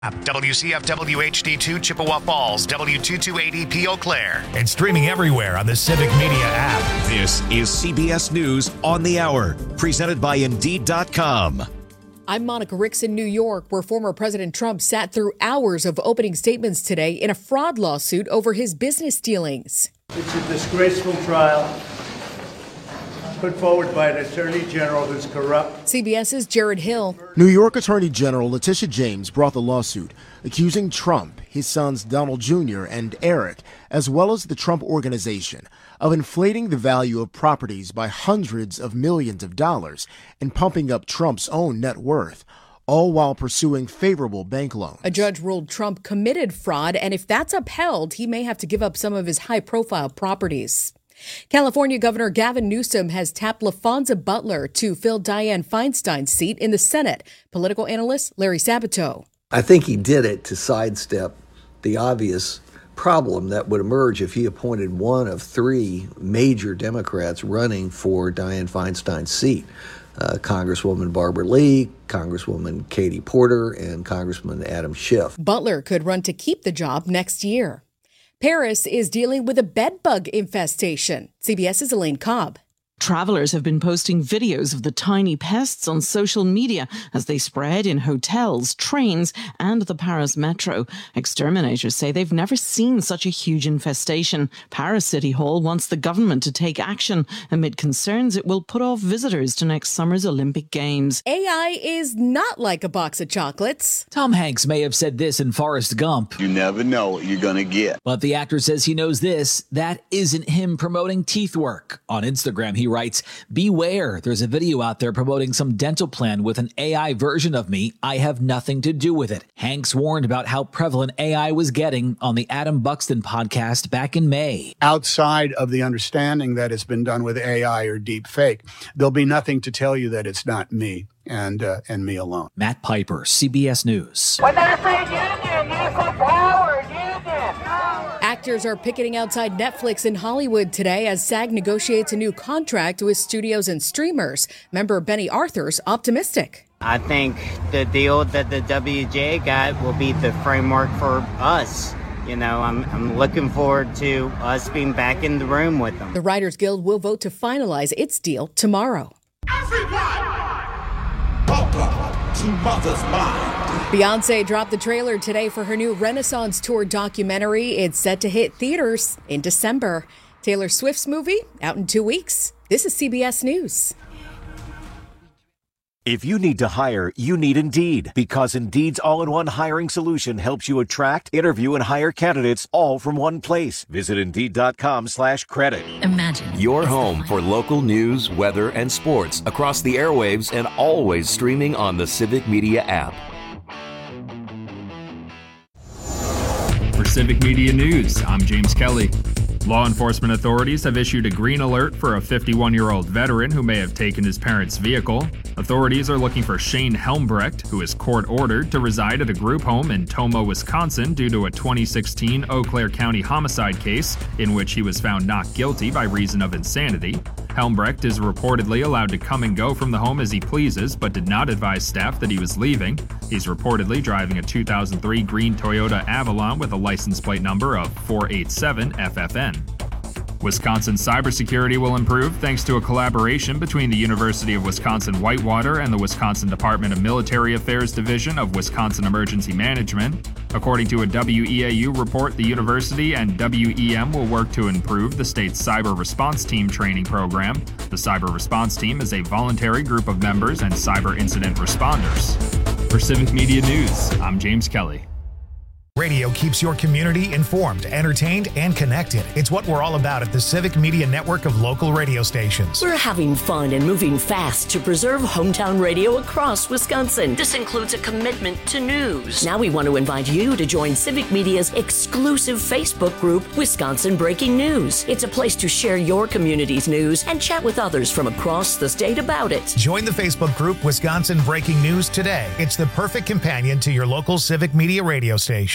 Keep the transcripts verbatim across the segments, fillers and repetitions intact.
W C F W H D two Chippewa Falls, W two two eight E P Eau Claire. And streaming everywhere on the Civic Media app. This is C B S News on the Hour, presented by Indeed dot com. I'm Monica Ricks in New York, where former President Trump sat through hours of opening statements today in a fraud lawsuit over his business dealings. It's a disgraceful trial put forward by an attorney general who's corrupt. CBS's Jared Hill. New York Attorney General Letitia James brought the lawsuit, accusing Trump, his sons Donald Junior and Eric, as well as the Trump Organization, of inflating the value of properties by hundreds of millions of dollars and pumping up Trump's own net worth, all while pursuing favorable bank loans. A judge ruled Trump committed fraud, and if that's upheld, he may have to give up some of his high-profile properties. California Governor Gavin Newsom has tapped LaFonza Butler to fill Dianne Feinstein's seat in the Senate. Political analyst Larry Sabato. I think he did it to sidestep the obvious problem that would emerge if he appointed one of three major Democrats running for Dianne Feinstein's seat. Uh, Congresswoman Barbara Lee, Congresswoman Katie Porter, and Congressman Adam Schiff. Butler could run to keep the job next year. Paris is dealing with a bed bug infestation. CBS's Elaine Cobb. Travelers have been posting videos of the tiny pests on social media as they spread in hotels, trains, and the Paris metro. Exterminators say they've never seen such a huge infestation. Paris City Hall wants the government to take action amid concerns it will put off visitors to next summer's Olympic Games. A I is not like a box of chocolates. Tom Hanks may have said this in Forrest Gump. You never know what you're going to get. But the actor says he knows this. That isn't him promoting teeth work. On Instagram, he writes, "Beware, there's a video out there promoting some dental plan with an A I version of me. I have nothing to do with it." Hanks warned about how prevalent A I was getting on the Adam Buxton podcast back in May. Outside of the understanding that it's been done with A I or deep fake, there'll be nothing to tell you that it's not me and uh, and me alone. Matt Piper, C B S News. When they say union, use the power, union. Actors are picketing outside Netflix in Hollywood today as SAG negotiates a new contract with studios and streamers. Member Benny Arthur's optimistic. I think the deal that the W G A got will be the framework for us. You know, I'm I'm looking forward to us being back in the room with them. The Writers Guild will vote to finalize its deal tomorrow. Everyone, welcome to Mother's Mind. Beyonce dropped the trailer today for her new Renaissance Tour documentary. It's set to hit theaters in December. Taylor Swift's movie out in two weeks. This is C B S News. If you need to hire, you need Indeed, because Indeed's all-in-one hiring solution helps you attract, interview, and hire candidates all from one place. Visit Indeed.com slash credit. Imagine your home for local news, weather, and sports across the airwaves and always streaming on the Civic Media app. For Civic Media News, I'm James Kelly. Law enforcement authorities have issued a green alert for a fifty-one-year-old veteran who may have taken his parents' vehicle. Authorities are looking for Shane Helmbrecht, who is court-ordered to reside at a group home in Tomah, Wisconsin due to a twenty sixteen Eau Claire County homicide case in which he was found not guilty by reason of insanity. Helmbrecht is reportedly allowed to come and go from the home as he pleases, but did not advise staff that he was leaving. He's reportedly driving a two thousand three green Toyota Avalon with a license plate number of four eight seven F F N. Wisconsin cybersecurity will improve thanks to a collaboration between the University of Wisconsin-Whitewater and the Wisconsin Department of Military Affairs Division of Wisconsin Emergency Management. According to a W E A U report, the university and W E M will work to improve the state's cyber response team training program. The cyber response team is a voluntary group of members and cyber incident responders. For Civic Media News, I'm James Kelly. Radio keeps your community informed, entertained, and connected. It's what we're all about at the Civic Media network of local radio stations. We're having fun and moving fast to preserve hometown radio across Wisconsin. This includes a commitment to news. Now we want to invite you to join Civic Media's exclusive Facebook group, Wisconsin Breaking News. It's a place to share your community's news and chat with others from across the state about it. Join the Facebook group Wisconsin Breaking News today. It's the perfect companion to your local Civic Media radio station.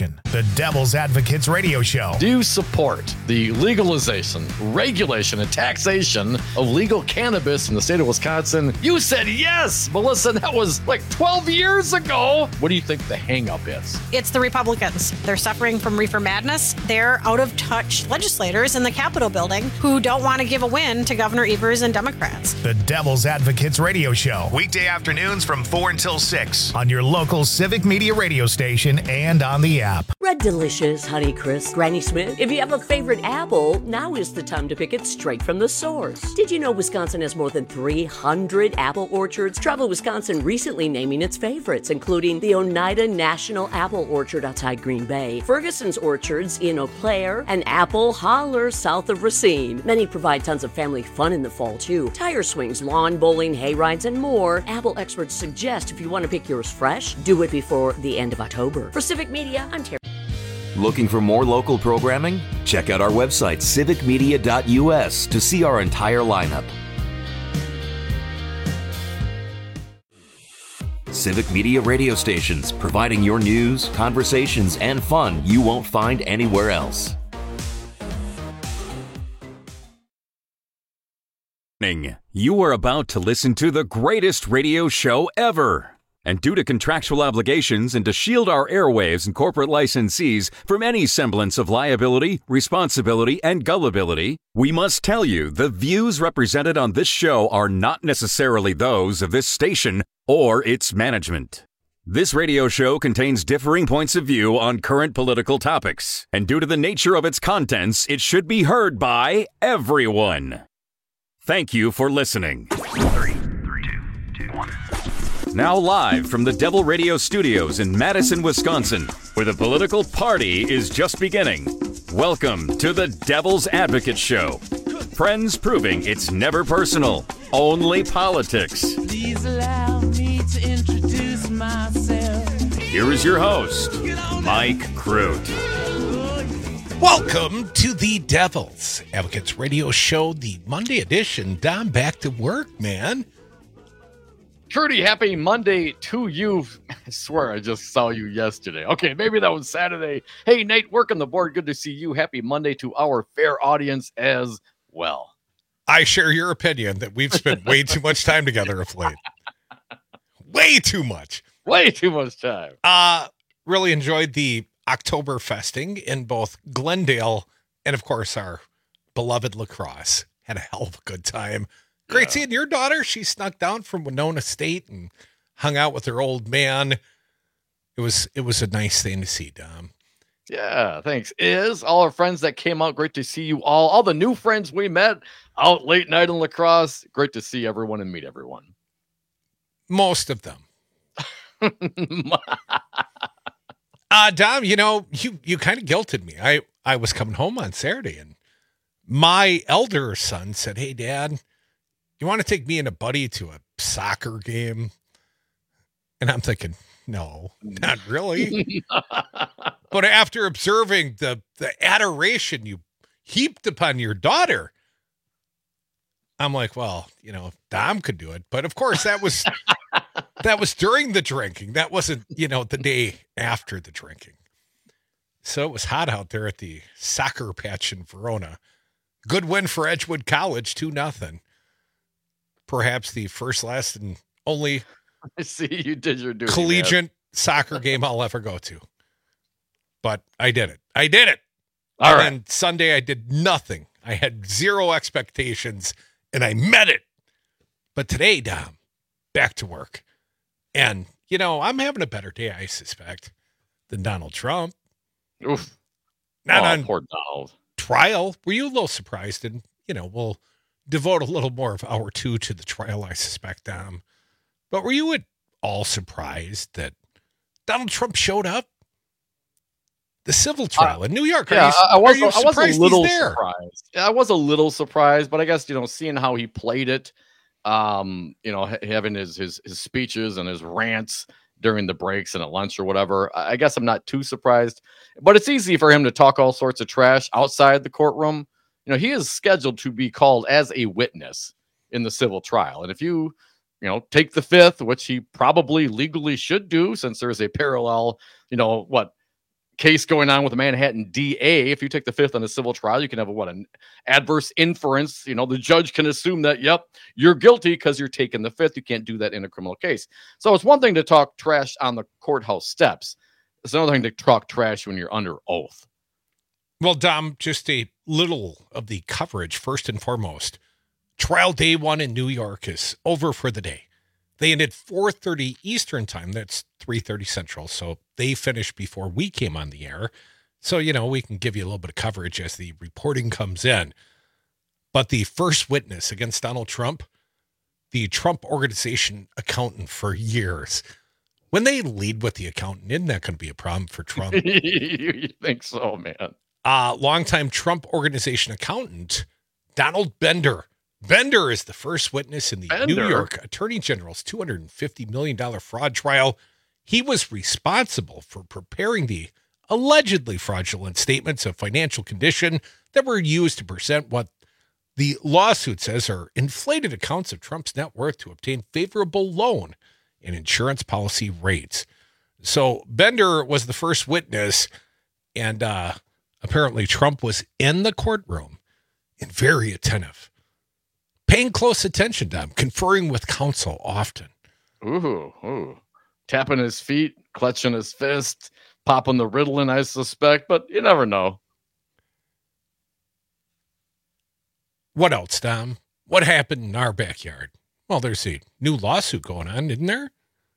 station, the Devil's Advocates Radio Show. Do you support the legalization, regulation, and taxation of legal cannabis in the state of Wisconsin? You said yes, Melissa. That was like twelve years ago. What do you think the hang-up is? It's the Republicans. They're suffering from reefer madness. They're out-of-touch legislators in the Capitol building who don't want to give a win to Governor Evers and Democrats. The Devil's Advocates Radio Show. Weekday afternoons from four until six. On your local Civic Media radio station and on the app. Red Delicious, Honeycrisp, Granny Smith. If you have a favorite apple, now is the time to pick it straight from the source. Did you know Wisconsin has more than three hundred apple orchards? Travel Wisconsin recently naming its favorites, including the Oneida National Apple Orchard outside Green Bay, Ferguson's Orchards in Eau Claire, and Apple Holler south of Racine. Many provide tons of family fun in the fall, too. Tire swings, lawn bowling, hay rides, and more. Apple experts suggest if you want to pick yours fresh, do it before the end of October. For Civic Media, I'm Terry. Looking for more local programming? Check out our website, civic media dot u s, to see our entire lineup. Civic Media radio stations, providing your news, conversations, and fun you won't find anywhere else. You are about to listen to the greatest radio show ever. And due to contractual obligations and to shield our airwaves and corporate licensees from any semblance of liability, responsibility, and gullibility, we must tell you the views represented on this show are not necessarily those of this station or its management. This radio show contains differing points of view on current political topics, and due to the nature of its contents, it should be heard by everyone. Thank you for listening. Three, three, two, two, one. Now live from the Devil Radio Studios in Madison, Wisconsin, where the political party is just beginning. Welcome to the Devil's Advocate Show. Friends proving it's never personal, only politics. Please allow me to introduce myself. Here is your host, Mike Crute. Welcome to the Devil's Advocates Radio Show, the Monday edition. Dom, back to work, man. Trudy, happy Monday to you. I swear I just saw you yesterday. Okay, maybe that was Saturday. Hey, Nate, working the board. Good to see you. Happy Monday to our fair audience as well. I share your opinion that we've spent way too much time together of late. Way too much. Way too much time. Uh, really enjoyed the October festing in both Glendale and, of course, our beloved La Crosse. Had a hell of a good time. Great yeah. seeing your daughter. She snuck down from Winona State and hung out with her old man. It was it was a nice thing to see, Dom. Yeah, thanks. Is all our friends that came out, great to see you all. All the new friends we met out late night in La Crosse. Great to see everyone and meet everyone. Most of them. Uh, Dom, you know, you, you kind of guilted me. I, I was coming home on Saturday, and my elder son said, "Hey, Dad, you want to take me and a buddy to a soccer game?" And I'm thinking, no, not really. But after observing the, the adoration you heaped upon your daughter, I'm like, well, you know, Dom could do it. But of course, that was... That was during the drinking. That wasn't, you know, the day after the drinking. So it was hot out there at the soccer patch in Verona. Good win for Edgewood College, two nothing. Perhaps the first, last, and only I see you did your duty, collegiate man. Soccer game I'll ever go to. But I did it. I did it. All and right. then Sunday I did nothing. I had zero expectations, and I met it. But today, Dom, back to work. And, you know, I'm having a better day, I suspect, than Donald Trump. Oof. Not oh, on poor Donald. Trial. Were you a little surprised? And, you know, we'll devote a little more of hour two to the trial, I suspect, Dom. But were you at all surprised that Donald Trump showed up? The civil trial uh, in New York. Are yeah, you, I was, are you I was a little there? surprised. I was a little surprised, but I guess, you know, seeing how he played it, um, you know, ha- having his, his, his speeches and his rants during the breaks and at lunch or whatever, I guess I'm not too surprised, but it's easy for him to talk all sorts of trash outside the courtroom. You know, he is scheduled to be called as a witness in the civil trial. And if you, you know, take the fifth, which he probably legally should do, since there's a parallel, you know, what, case going on with the Manhattan D A. If you take the fifth on a civil trial, you can have a, what, an adverse inference. You know, the judge can assume that, yep, you're guilty because you're taking the fifth. You can't do that in a criminal case. So it's one thing to talk trash on the courthouse steps. It's another thing to talk trash when you're under oath. Well, Dom, just a little of the coverage first and foremost. Trial day one in New York is over for the day. They ended four thirty Eastern time. That's three thirty Central. So they finished before we came on the air. So, you know, we can give you a little bit of coverage as the reporting comes in. But the first witness against Donald Trump, the Trump Organization accountant for years. When they lead with the accountant, isn't that going to be a problem for Trump? You think so, man? Uh, longtime Trump Organization accountant, Donald Bender. Bender is the first witness in the Bender. New York Attorney General's two hundred fifty million dollars fraud trial. He was responsible for preparing the allegedly fraudulent statements of financial condition that were used to present what the lawsuit says are inflated accounts of Trump's net worth to obtain favorable loan and insurance policy rates. So Bender was the first witness, and uh, apparently Trump was in the courtroom and very attentive. Paying close attention to him, conferring with counsel often. Ooh, ooh. Tapping his feet, clutching his fist, popping the Ritalin, I suspect, but you never know. What else, Dom? What happened in our backyard? Well, there's a new lawsuit going on, isn't there?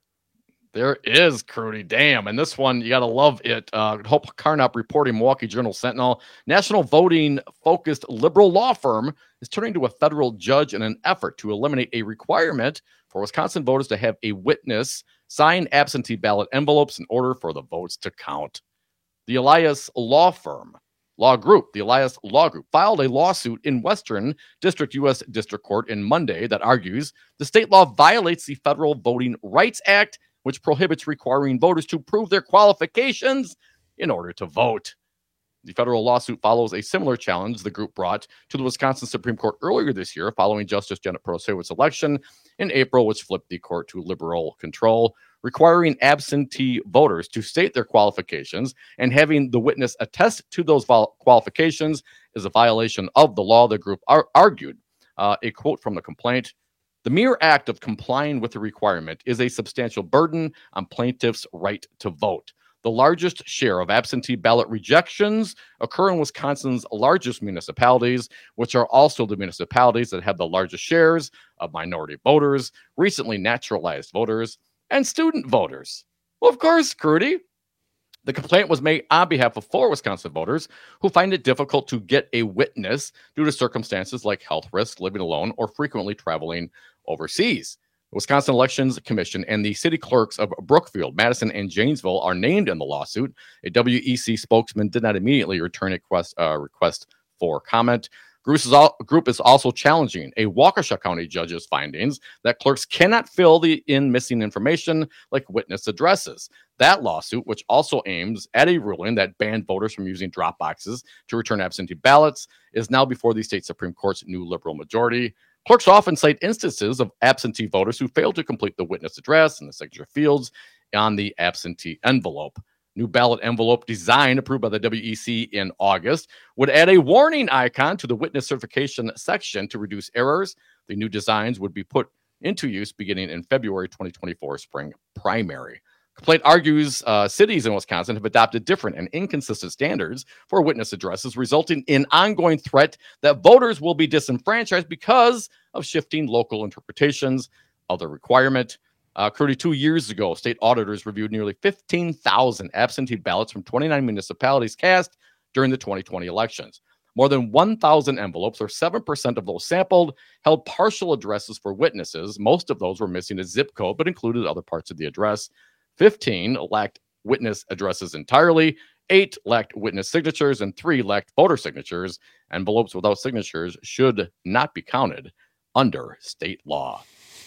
There is, Crudy. Damn. And this one, you got to love it. Uh, Hope Carnop reporting, Milwaukee Journal Sentinel. National voting-focused liberal law firm is turning to a federal judge in an effort to eliminate a requirement for Wisconsin voters to have a witness sign absentee ballot envelopes in order for the votes to count. The Elias Law Firm, Law Group, the Elias Law Group, filed a lawsuit in Western District U S District Court in Monday that argues the state law violates the Federal Voting Rights Act, which prohibits requiring voters to prove their qualifications in order to vote. The federal lawsuit follows a similar challenge the group brought to the Wisconsin Supreme Court earlier this year following Justice Janet Prosewitz's election in April, which flipped the court to liberal control, requiring absentee voters to state their qualifications and having the witness attest to those vol- qualifications is a violation of the law, the group ar- argued. Uh, a quote from the complaint: "The mere act of complying with the requirement is a substantial burden on plaintiffs' right to vote. The largest share of absentee ballot rejections occur in Wisconsin's largest municipalities, which are also the municipalities that have the largest shares of minority voters, recently naturalized voters, and student voters." Well, of course, Crudy. The complaint was made on behalf of four Wisconsin voters who find it difficult to get a witness due to circumstances like health risks, living alone, or frequently traveling overseas. The Wisconsin Elections Commission and the city clerks of Brookfield, Madison, and Janesville are named in the lawsuit. A W E C spokesman did not immediately return a request, uh, request for comment. Group is also challenging a Waukesha County judge's findings that clerks cannot fill the in missing information like witness addresses. That lawsuit, which also aims at a ruling that banned voters from using drop boxes to return absentee ballots, is now before the state Supreme Court's new liberal majority. Clerks often cite instances of absentee voters who failed to complete the witness address and the signature fields on the absentee envelope. New ballot envelope design approved by the W E C in August would add a warning icon to the witness certification section to reduce errors. The new designs would be put into use beginning in February twenty twenty-four spring primary. Complaint argues uh, cities in Wisconsin have adopted different and inconsistent standards for witness addresses, resulting in ongoing threat that voters will be disenfranchised because of shifting local interpretations of the requirement. Uh, Crudy, two years ago, state auditors reviewed nearly fifteen thousand absentee ballots from twenty-nine municipalities cast during the twenty twenty elections. More than one thousand envelopes, or seven percent of those sampled, held partial addresses for witnesses. Most of those were missing a zip code, but included other parts of the address. fifteen lacked witness addresses entirely. Eight lacked witness signatures, and three lacked voter signatures. Envelopes without signatures should not be counted under state law.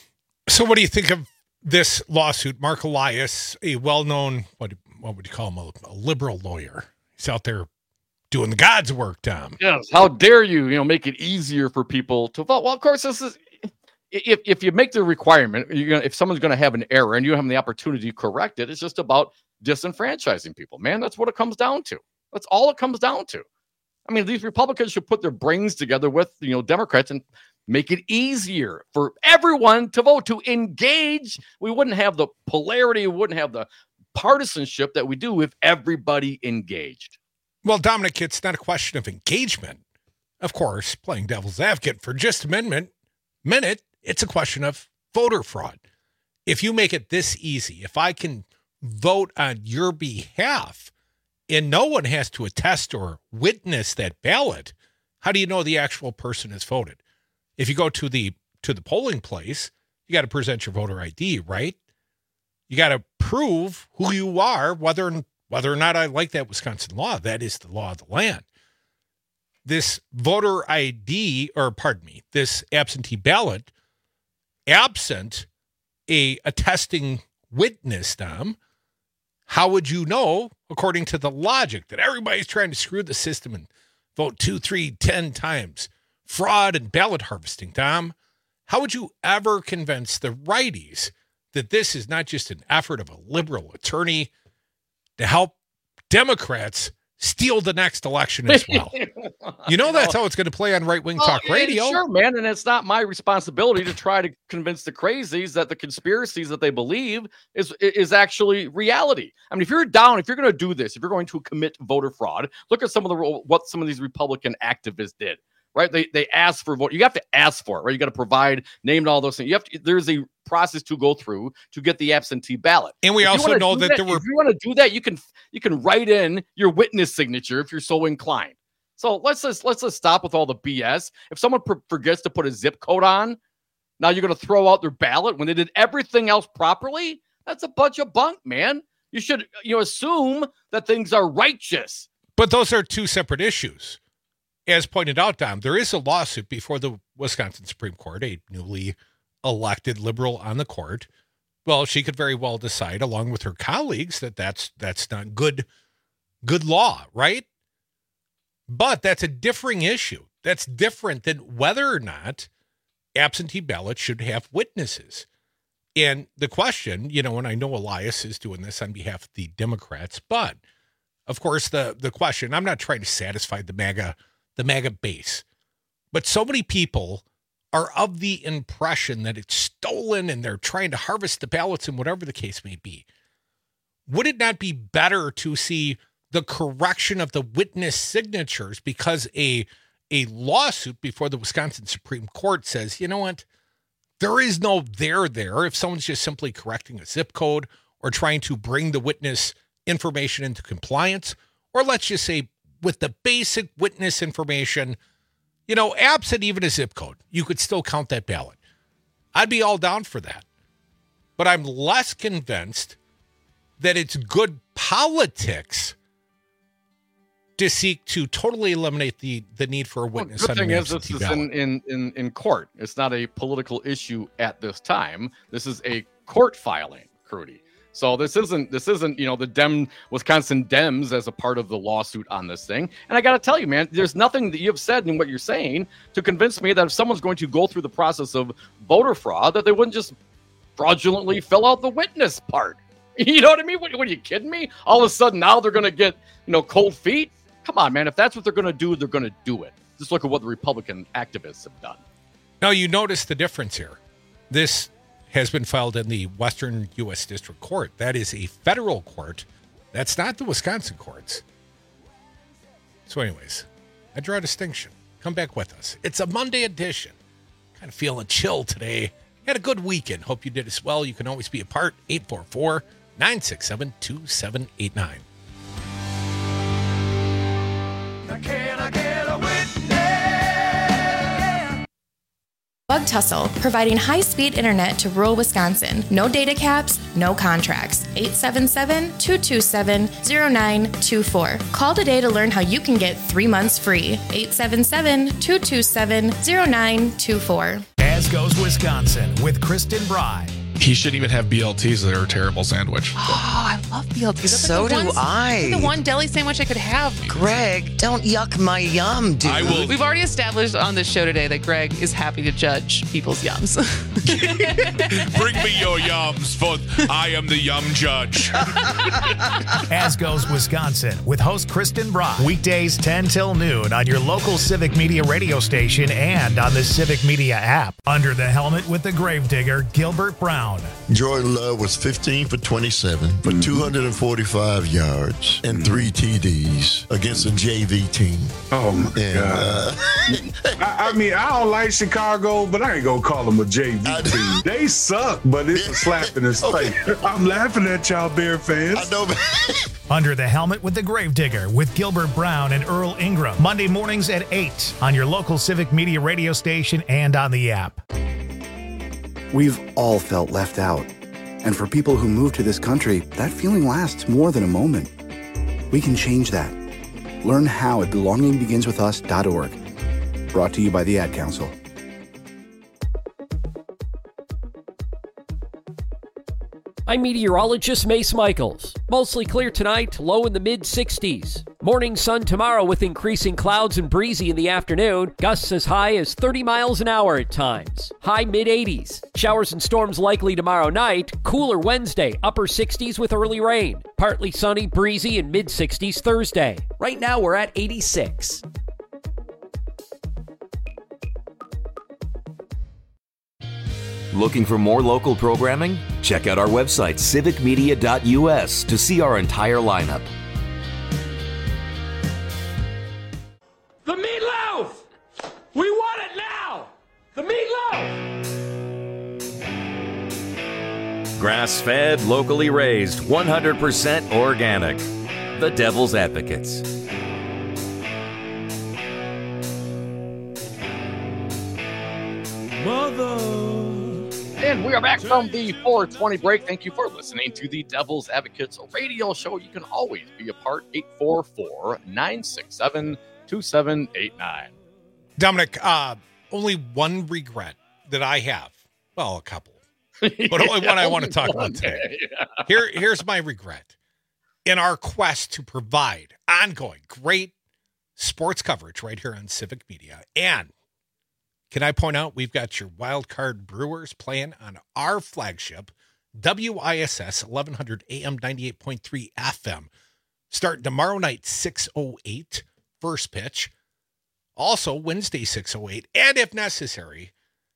So what do you think of this lawsuit? Mark Elias, a well-known, what, what would you call him, a, a liberal lawyer. He's out there doing the God's work, Tom. Yes. How dare you, you know, make it easier for people to vote? Well, of course, this is, if, if you make the requirement, you're gonna, if someone's going to have an error and you have the opportunity to correct it, it's just about disenfranchising people. Man, that's what it comes down to. That's all it comes down to. I mean, these Republicans should put their brains together with, you know, Democrats and make it easier for everyone to vote, to engage. We wouldn't have the polarity, we wouldn't have the partisanship that we do if everybody engaged. Well, Dominic, it's not a question of engagement. Of course, playing devil's advocate for just a minute, minute, it's a question of voter fraud. If you make it this easy, if I can vote on your behalf and no one has to attest or witness that ballot, how do you know the actual person has voted? If you go to the to the polling place, you got to present your voter I D, right? You got to prove who you are, whether whether or not I like that Wisconsin law. That is the law of the land. This voter I D, or pardon me, this absentee ballot, absent a attesting witness, Dom, how would you know, according to the logic that everybody's trying to screw the system and vote two, three, ten times, fraud and ballot harvesting, Dom? How would you ever convince the righties that this is not just an effort of a liberal attorney to help Democrats steal the next election as well? You know, that's how it's going to play on Right Wing Oh, Talk yeah, Radio. Sure, man. And it's not my responsibility to try to convince the crazies that the conspiracies that they believe is is actually reality. I mean, if you're down, if you're going to do this, if you're going to commit voter fraud, look at some of the what some of these Republican activists did. Right? They they ask for vote. You have to ask for it, right? You got to provide name and all those things. You have to, there's a process to go through to get the absentee ballot. And we If you also wanna know do that there were- If you want to do that, you can you can write in your witness signature if you're so inclined. So let's just let's just stop with all the B S. If someone pr- forgets to put a zip code on, now you're going to throw out their ballot when they did everything else properly. That's a bunch of bunk, man. You should you know assume that things are righteous. But those are two separate issues. As pointed out, Dom, there is a lawsuit before the Wisconsin Supreme Court, a newly elected liberal on the court. Well, she could very well decide, along with her colleagues, that that's that's not good, good law, right? But that's a differing issue. That's different than whether or not absentee ballots should have witnesses. And the question, you know, and I know Elias is doing this on behalf of the Democrats, but of course, the the question, I'm not trying to satisfy the MAGA the MAGA base. But so many people are of the impression that it's stolen and they're trying to harvest the ballots and whatever the case may be. Would it not be better to see the correction of the witness signatures because a, a lawsuit before the Wisconsin Supreme Court says, you know what, there is no there there if someone's just simply correcting a zip code or trying to bring the witness information into compliance, or let's just say with the basic witness information, you know, absent even a zip code, you could still count that ballot. I'd be all down for that. But I'm less convinced that it's good politics to seek to totally eliminate the, the need for a witness. Well, the on thing an is, this absentee is ballot. in, in, in, in court. It's not a political issue at this time. This is a court filing, Crudy. So this isn't this isn't you know the Dem Wisconsin Dems as a part of the lawsuit on this thing. And I got to tell you, man, there's nothing that you've said in what you're saying to convince me that if someone's going to go through the process of voter fraud, that they wouldn't just fraudulently fill out the witness part. You know what I mean? What, what are you kidding me? All of a sudden now they're going to get you know cold feet. Come on, man. If that's what they're going to do, they're going to do it. Just look at what the Republican activists have done. Now, you notice the difference here. This has been filed in the Western U S District Court. That is a federal court. That's not the Wisconsin courts. So anyways, I draw a distinction. Come back with us. It's a Monday edition. Kind of feeling chill today. Had a good weekend. Hope you did as well. You can always be a part. eight four four, nine six seven, two seven eight nine. Can I get a witness? Bug Tussle, providing high-speed internet to rural Wisconsin. No data caps, no contracts. eight seven seven, two two seven, zero nine two four. Call today to learn how you can get three months free. eight seven seven, two two seven, zero nine two four. As goes Wisconsin with Kristen Bry. He shouldn't even have B L Ts. They're a terrible sandwich. Oh, I love B L Ts. That's So like the do one, I. The one deli sandwich I could have. Greg, don't yuck my yum, dude. I will. We've already established on this show today that Greg is happy to judge people's yums. Bring me your yums, for I am the yum judge. As goes Wisconsin with host Kristen Brock. Weekdays ten till noon on your local Civic Media radio station and on the Civic Media app. Under the helmet with the gravedigger, Gilbert Brown. Jordan Love was fifteen for twenty-seven for mm-hmm. two hundred forty-five yards and mm-hmm. three T Ds against a J V team. Oh, my and, God. Uh, I, I mean, I don't like Chicago, but I ain't going to call them a J V team. They suck, but it's a slap in the face. Okay. I'm laughing at y'all Bear fans. I know, man. Under the helmet with the gravedigger with Gilbert Brown and Earl Ingram. Monday mornings at eight on your local Civic Media radio station and on the app. We've all felt left out. And for people who move to this country, that feeling lasts more than a moment. We can change that. Learn how at belonging begins with us dot org. Brought to you by the Ad Council. I'm meteorologist Mace Michaels. Mostly clear tonight, low in the mid sixties. Morning sun tomorrow with increasing clouds and breezy in the afternoon. Gusts as high as thirty miles an hour at times. High mid eighties. Showers and storms likely tomorrow night. Cooler Wednesday, upper sixties with early rain. Partly sunny, breezy, and mid sixties Thursday. Right now we're at eighty-six. Looking for more local programming? Check out our website, civic media dot u s, to see our entire lineup. The meatloaf! We want it now! The meatloaf! Grass-fed, locally raised, one hundred percent organic. The Devil's Advocates. Mother... And we are back from the four twenty break. Thank you for listening to the Devil's Advocates radio show. You can always be a part. eight four four, nine six seven, two seven eight nine. Dominic, uh, only one regret that I have. Well, a couple. But only Yeah, one I want to only talk one about today. day, yeah. Here, here's my regret. In our quest to provide ongoing, great sports coverage right here on Civic Media, and can I point out we've got your Wild Card Brewers playing on our flagship, W I S S eleven hundred A M ninety-eight point three F M. Start tomorrow night, six oh eight, first pitch. Also Wednesday, six oh eight. And if necessary,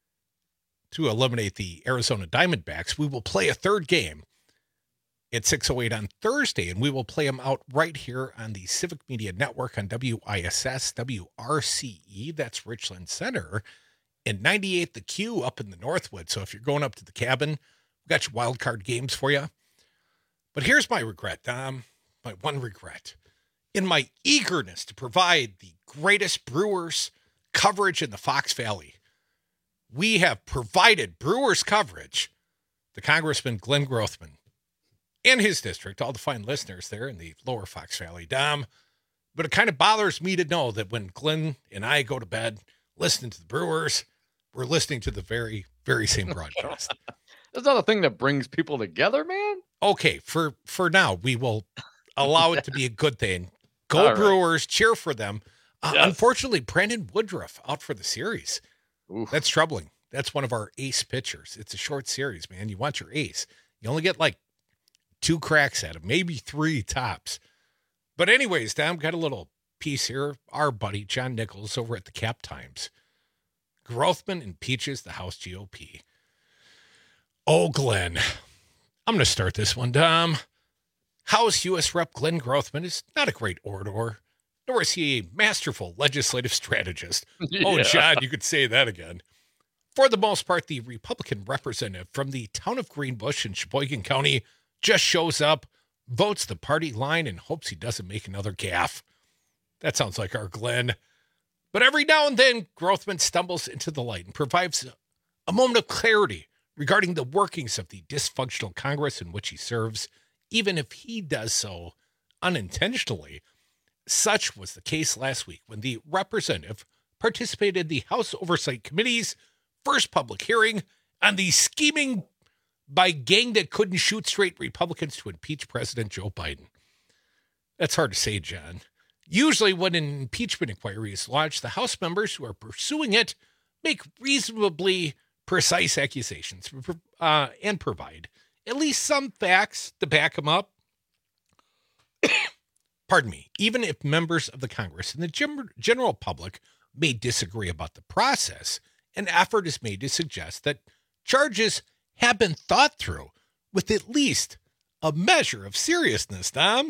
to eliminate the Arizona Diamondbacks, we will play a third game at six oh eight on Thursday, and we will play them out right here on the Civic Media Network on W I S S, W R C E. That's Richland Center. And ninety-eight The Q up in the Northwood. So if you're going up to the cabin, we've got your wild card games for you. But here's my regret, Dom. My one regret. In my eagerness to provide the greatest Brewers coverage in the Fox Valley, we have provided Brewers coverage to Congressman Glenn Grothman and his district, all the fine listeners there in the lower Fox Valley, Dom. But it kind of bothers me to know that when Glenn and I go to bed listening to the Brewers, we're listening to the very, very same broadcast. That's not a thing that brings people together, man. Okay, for for now, we will allow it to be a good thing. Go All right. Brewers, cheer for them. Uh, Yes. Unfortunately, Brandon Woodruff out for the series. That's troubling. That's one of our ace pitchers. It's a short series, man. You want your ace. You only get like two cracks at him, maybe three tops. But anyways, Dom, got a little piece here. Our buddy John Nichols over at the Cap Times. Grothman impeaches the House G O P. Oh, Glenn. I'm going to start this one, Dom. House U S Rep Glenn Grothman is not a great orator, nor is he a masterful legislative strategist. Oh, Yeah. John, you could say that again. For the most part, the Republican representative from the town of Greenbush in Sheboygan County just shows up, votes the party line, and hopes he doesn't make another gaffe. That sounds like our Glenn. But every now and then, Grothman stumbles into the light and provides a moment of clarity regarding the workings of the dysfunctional Congress in which he serves, even if he does so unintentionally. Such was the case last week when the representative participated in the House Oversight Committee's first public hearing on the scheming by a gang that couldn't shoot straight Republicans to impeach President Joe Biden. That's hard to say, John. Usually when an impeachment inquiry is launched, the House members who are pursuing it make reasonably precise accusations uh, and provide at least some facts to back them up. Pardon me. Even if members of the Congress and the gen- general public may disagree about the process, an effort is made to suggest that charges have been thought through with at least a measure of seriousness, Tom.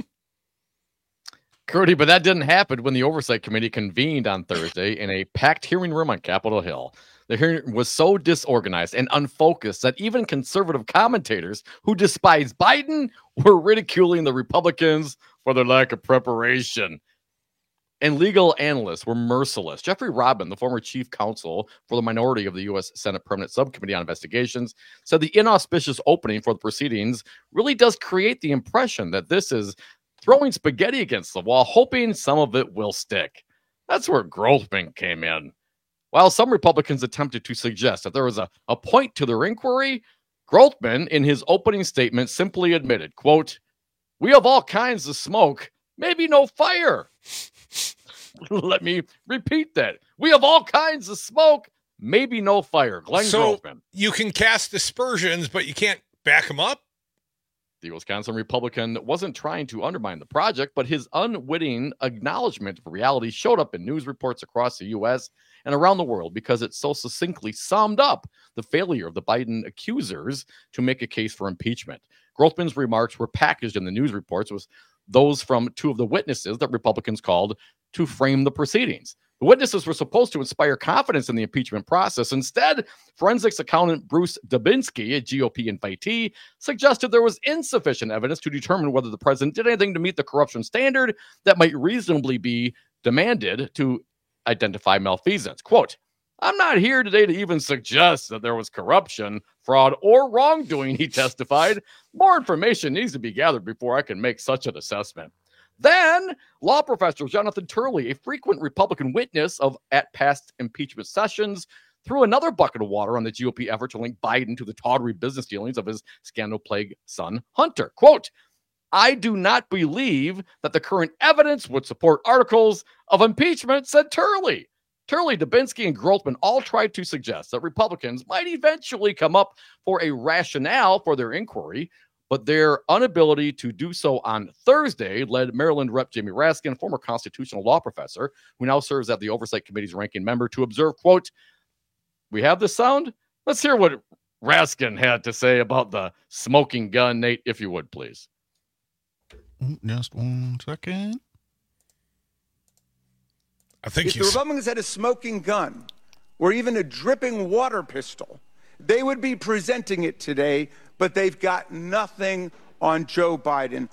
Curdy, but that didn't happen when the Oversight Committee convened on Thursday in a packed hearing room on Capitol Hill. The hearing was so disorganized and unfocused that even conservative commentators who despise Biden were ridiculing the Republicans for their lack of preparation. And legal analysts were merciless. Jeffrey Robin, the former chief counsel for the minority of the U S Senate Permanent Subcommittee on Investigations, said the inauspicious opening for the proceedings really does create the impression that this is throwing spaghetti against the wall, hoping some of it will stick. That's where Grothman came in. While some Republicans attempted to suggest that there was a, a point to their inquiry, Grothman, in his opening statement, simply admitted, quote, "We have all kinds of smoke, maybe no fire." Let me repeat that. We have all kinds of smoke, maybe no fire. Glenn so Grothman. You can cast aspersions, but you can't back them up? The Wisconsin Republican wasn't trying to undermine the project, but his unwitting acknowledgement of reality showed up in news reports across the U S and around the world because it so succinctly summed up the failure of the Biden accusers to make a case for impeachment. Grothman's remarks were packaged in the news reports with those from two of the witnesses that Republicans called to frame the proceedings. The witnesses were supposed to inspire confidence in the impeachment process. Instead, forensics accountant Bruce Dubinsky, a G O P invitee, suggested there was insufficient evidence to determine whether the president did anything to meet the corruption standard that might reasonably be demanded to identify malfeasance. Quote, "I'm not here today to even suggest that there was corruption, fraud, or wrongdoing," he testified. "More information needs to be gathered before I can make such an assessment." Then, law professor Jonathan Turley, a frequent Republican witness of at past impeachment sessions, threw another bucket of water on the G O P effort to link Biden to the tawdry business dealings of his scandal-plagued son, Hunter. Quote, "I do not believe that the current evidence would support articles of impeachment," said Turley. Turley, Dubinsky, and Grothman all tried to suggest that Republicans might eventually come up for a rationale for their inquiry, but their inability to do so on Thursday led Maryland Representative Jamie Raskin, former constitutional law professor, who now serves as the Oversight Committee's ranking member, to observe, quote, "We have the sound? Let's hear what Raskin had to say about the smoking gun." Nate, if you would, please. Just one second. I think if the Republicans had a smoking gun or even a dripping water pistol, they would be presenting it today, but they've got nothing on Joe Biden.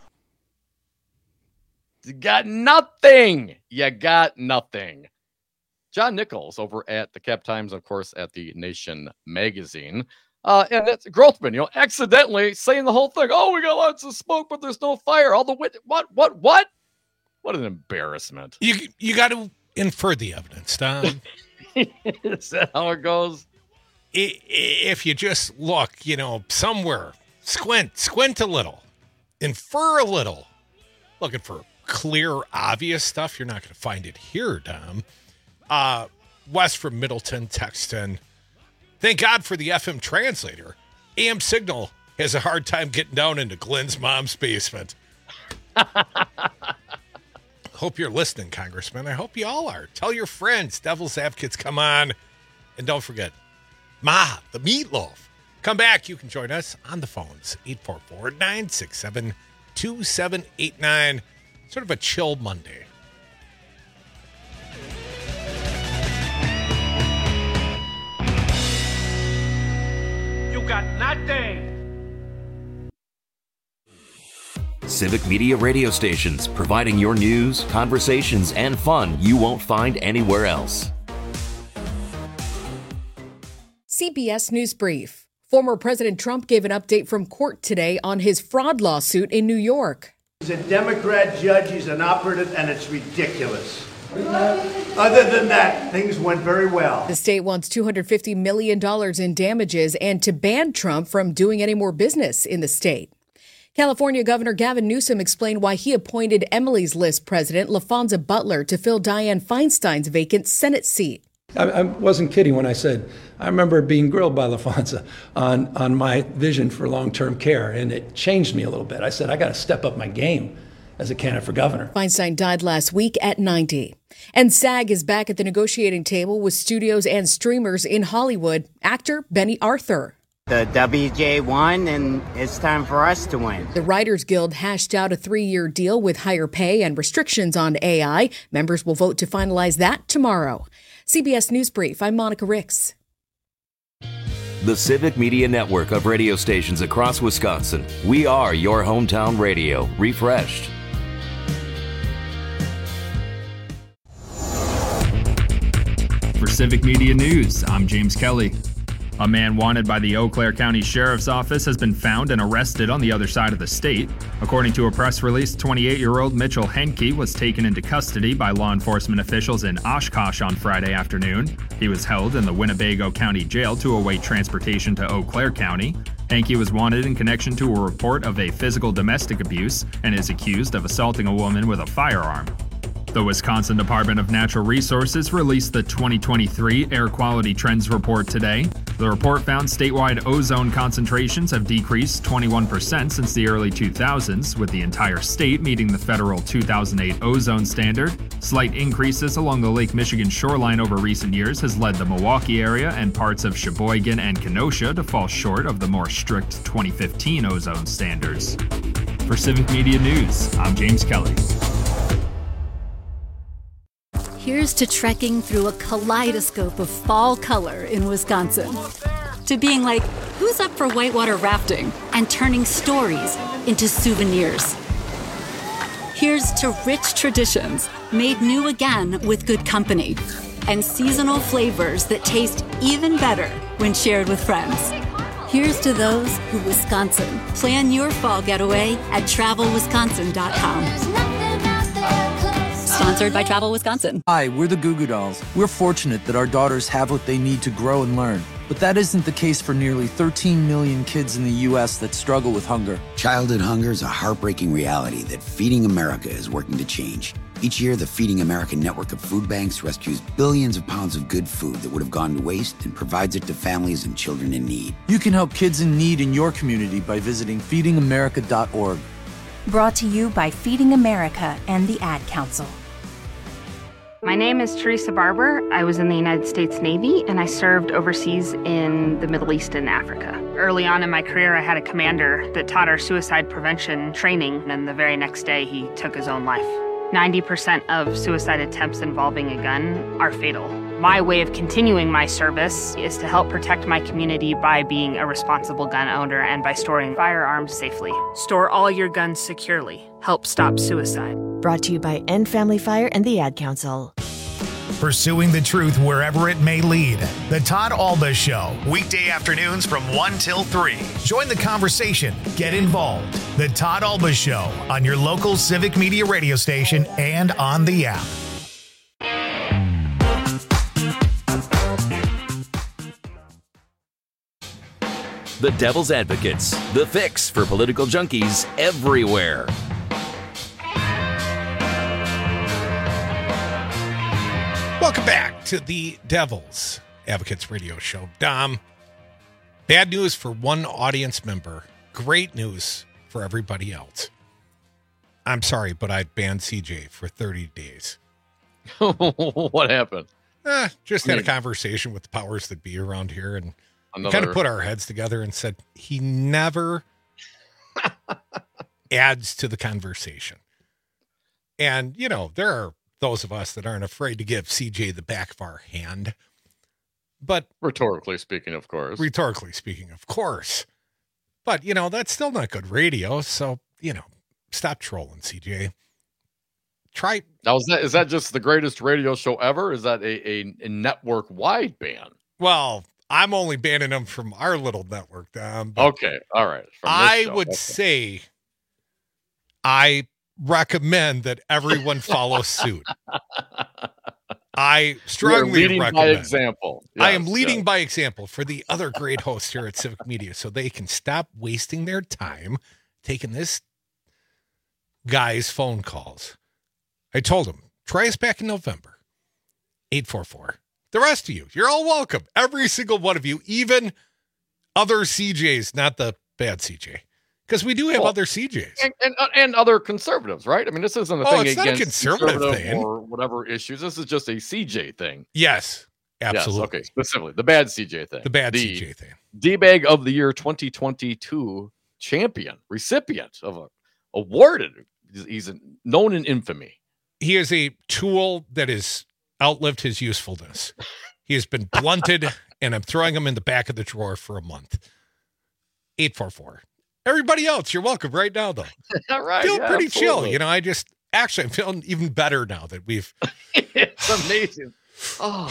You got nothing. You got nothing. John Nichols over at the Cap Times, of course, at the Nation magazine. Uh, and that's Grothman, you know, accidentally saying the whole thing. Oh, we got lots of smoke, but there's no fire. All the wit. What, what, what? What an embarrassment. You you got to infer the evidence, Tom. Is that how it goes? If you just look, you know, somewhere, squint, squint a little, infer a little, looking for clear, obvious stuff, you're not going to find it here, Tom. Uh, Wes from Middleton texted in, "Thank God for the F M translator. A M Signal has a hard time getting down into Glenn's mom's basement." Hope you're listening, Congressman. I hope you all are. Tell your friends, Devil's Advocates, come on. And don't forget, Ma, the meatloaf. Come back. You can join us on the phones. eight four four, nine six seven, two seven eight nine. Sort of a chill Monday. You got nothing. Civic Media radio stations, providing your news, conversations, and fun you won't find anywhere else. C B S News Brief. Former President Trump gave an update from court today on his fraud lawsuit in New York. He's a Democrat judge, he's an operative, and it's ridiculous. Other than that, things went very well. The state wants two hundred fifty million dollars in damages and to ban Trump from doing any more business in the state. California Governor Gavin Newsom explained why he appointed Emily's List president LaFonza Butler to fill Dianne Feinstein's vacant Senate seat. I, I wasn't kidding when I said I remember being grilled by LaFonza on, on my vision for long-term care, and it changed me a little bit. I said, I got to step up my game as a candidate for governor. Feinstein died last week at ninety. And SAG is back at the negotiating table with studios and streamers in Hollywood. Actor Benny Arthur. The W J won, and it's time for us to win. The Writers Guild hashed out a three-year deal with higher pay and restrictions on A I. Members will vote to finalize that tomorrow. C B S News Brief, I'm Monica Ricks. The Civic Media Network of radio stations across Wisconsin. We are your hometown radio, refreshed. For Civic Media News, I'm James Kelly. A man wanted by the Eau Claire County Sheriff's Office has been found and arrested on the other side of the state. According to a press release, twenty-eight-year-old Mitchell Henke was taken into custody by law enforcement officials in Oshkosh on Friday afternoon. He was held in the Winnebago County Jail to await transportation to Eau Claire County. Henke was wanted in connection to a report of a physical domestic abuse and is accused of assaulting a woman with a firearm. The Wisconsin Department of Natural Resources released the twenty twenty-three Air Quality Trends Report today. The report found statewide ozone concentrations have decreased twenty-one percent since the early two thousands, with the entire state meeting the federal two thousand eight ozone standard. Slight increases along the Lake Michigan shoreline over recent years has led the Milwaukee area and parts of Sheboygan and Kenosha to fall short of the more strict twenty fifteen ozone standards. For Civic Media News, I'm James Kelly. Here's to trekking through a kaleidoscope of fall color in Wisconsin. To being like, who's up for whitewater rafting? And turning stories into souvenirs. Here's to rich traditions made new again with good company. And seasonal flavors that taste even better when shared with friends. Here's to those who Wisconsin. Plan your fall getaway at travel wisconsin dot com. Sponsored by Travel Wisconsin. Hi, we're the Goo Goo Dolls. We're fortunate that our daughters have what they need to grow and learn. But that isn't the case for nearly thirteen million kids in the U S that struggle with hunger. Childhood hunger is a heartbreaking reality that Feeding America is working to change. Each year, the Feeding America network of food banks rescues billions of pounds of good food that would have gone to waste and provides it to families and children in need. You can help kids in need in your community by visiting feeding america dot org. Brought to you by Feeding America and the Ad Council. My name is Teresa Barber. I was in the United States Navy, and I served overseas in the Middle East and Africa. Early on in my career, I had a commander that taught our suicide prevention training, and the very next day, he took his own life. ninety percent of suicide attempts involving a gun are fatal. My way of continuing my service is to help protect my community by being a responsible gun owner and by storing firearms safely. Store all your guns securely. Help stop suicide. Brought to you by End Family Fire and the Ad Council. Pursuing the truth wherever it may lead. The Todd Alba Show, weekday afternoons from one till three. Join the conversation. Get involved. The Todd Alba Show on your local Civic Media radio station and on the app. The Devil's Advocates, the fix for political junkies everywhere. Welcome back to the Devil's Advocates radio show. Dom, bad news for one audience member. Great news for everybody else. I'm sorry, but I banned C J for thirty days. What happened? Eh, just I had mean, a conversation with the powers that be around here, and another... kind of put our heads together and said he never adds to the conversation. And, you know, there are those of us that aren't afraid to give C J the back of our hand. But rhetorically speaking, of course. Rhetorically speaking, of course. But, you know, that's still not good radio. So, you know, stop trolling, C J. Try. Now, is that, is that just the greatest radio show ever? Is that a, a, a network-wide ban? Well, I'm only banning them from our little network. Um, okay, all right. I show. would okay. say I recommend that everyone follow suit. I strongly leading recommend. by example. I am Yes, leading yes. by example for the other great hosts here at Civic Media, so they can stop wasting their time taking this guy's phone calls. I told him, try us back in November. eight four four. The rest of you, you're all welcome. Every single one of you, even other C Js, not the bad C J. Because we do have Well, other C Js. And, and and other conservatives, right? I mean, this isn't a Oh, thing it's not a against conservative conservative thing. or whatever issues. This is just a C J thing. Yes, absolutely. Yes, okay, specifically the bad C J thing. The bad the C J thing. D-Bag of the Year twenty twenty-two champion, recipient of a awarded. He's, he's known in infamy. He is a tool that has outlived his usefulness. He has been blunted, and I'm throwing him in the back of the drawer for a month. eight four four. Everybody else, you're welcome right now, though. All right. Feel yeah, pretty chill. absolutely. You know, I just, actually, I'm feeling even better now that we've, It's amazing. Oh,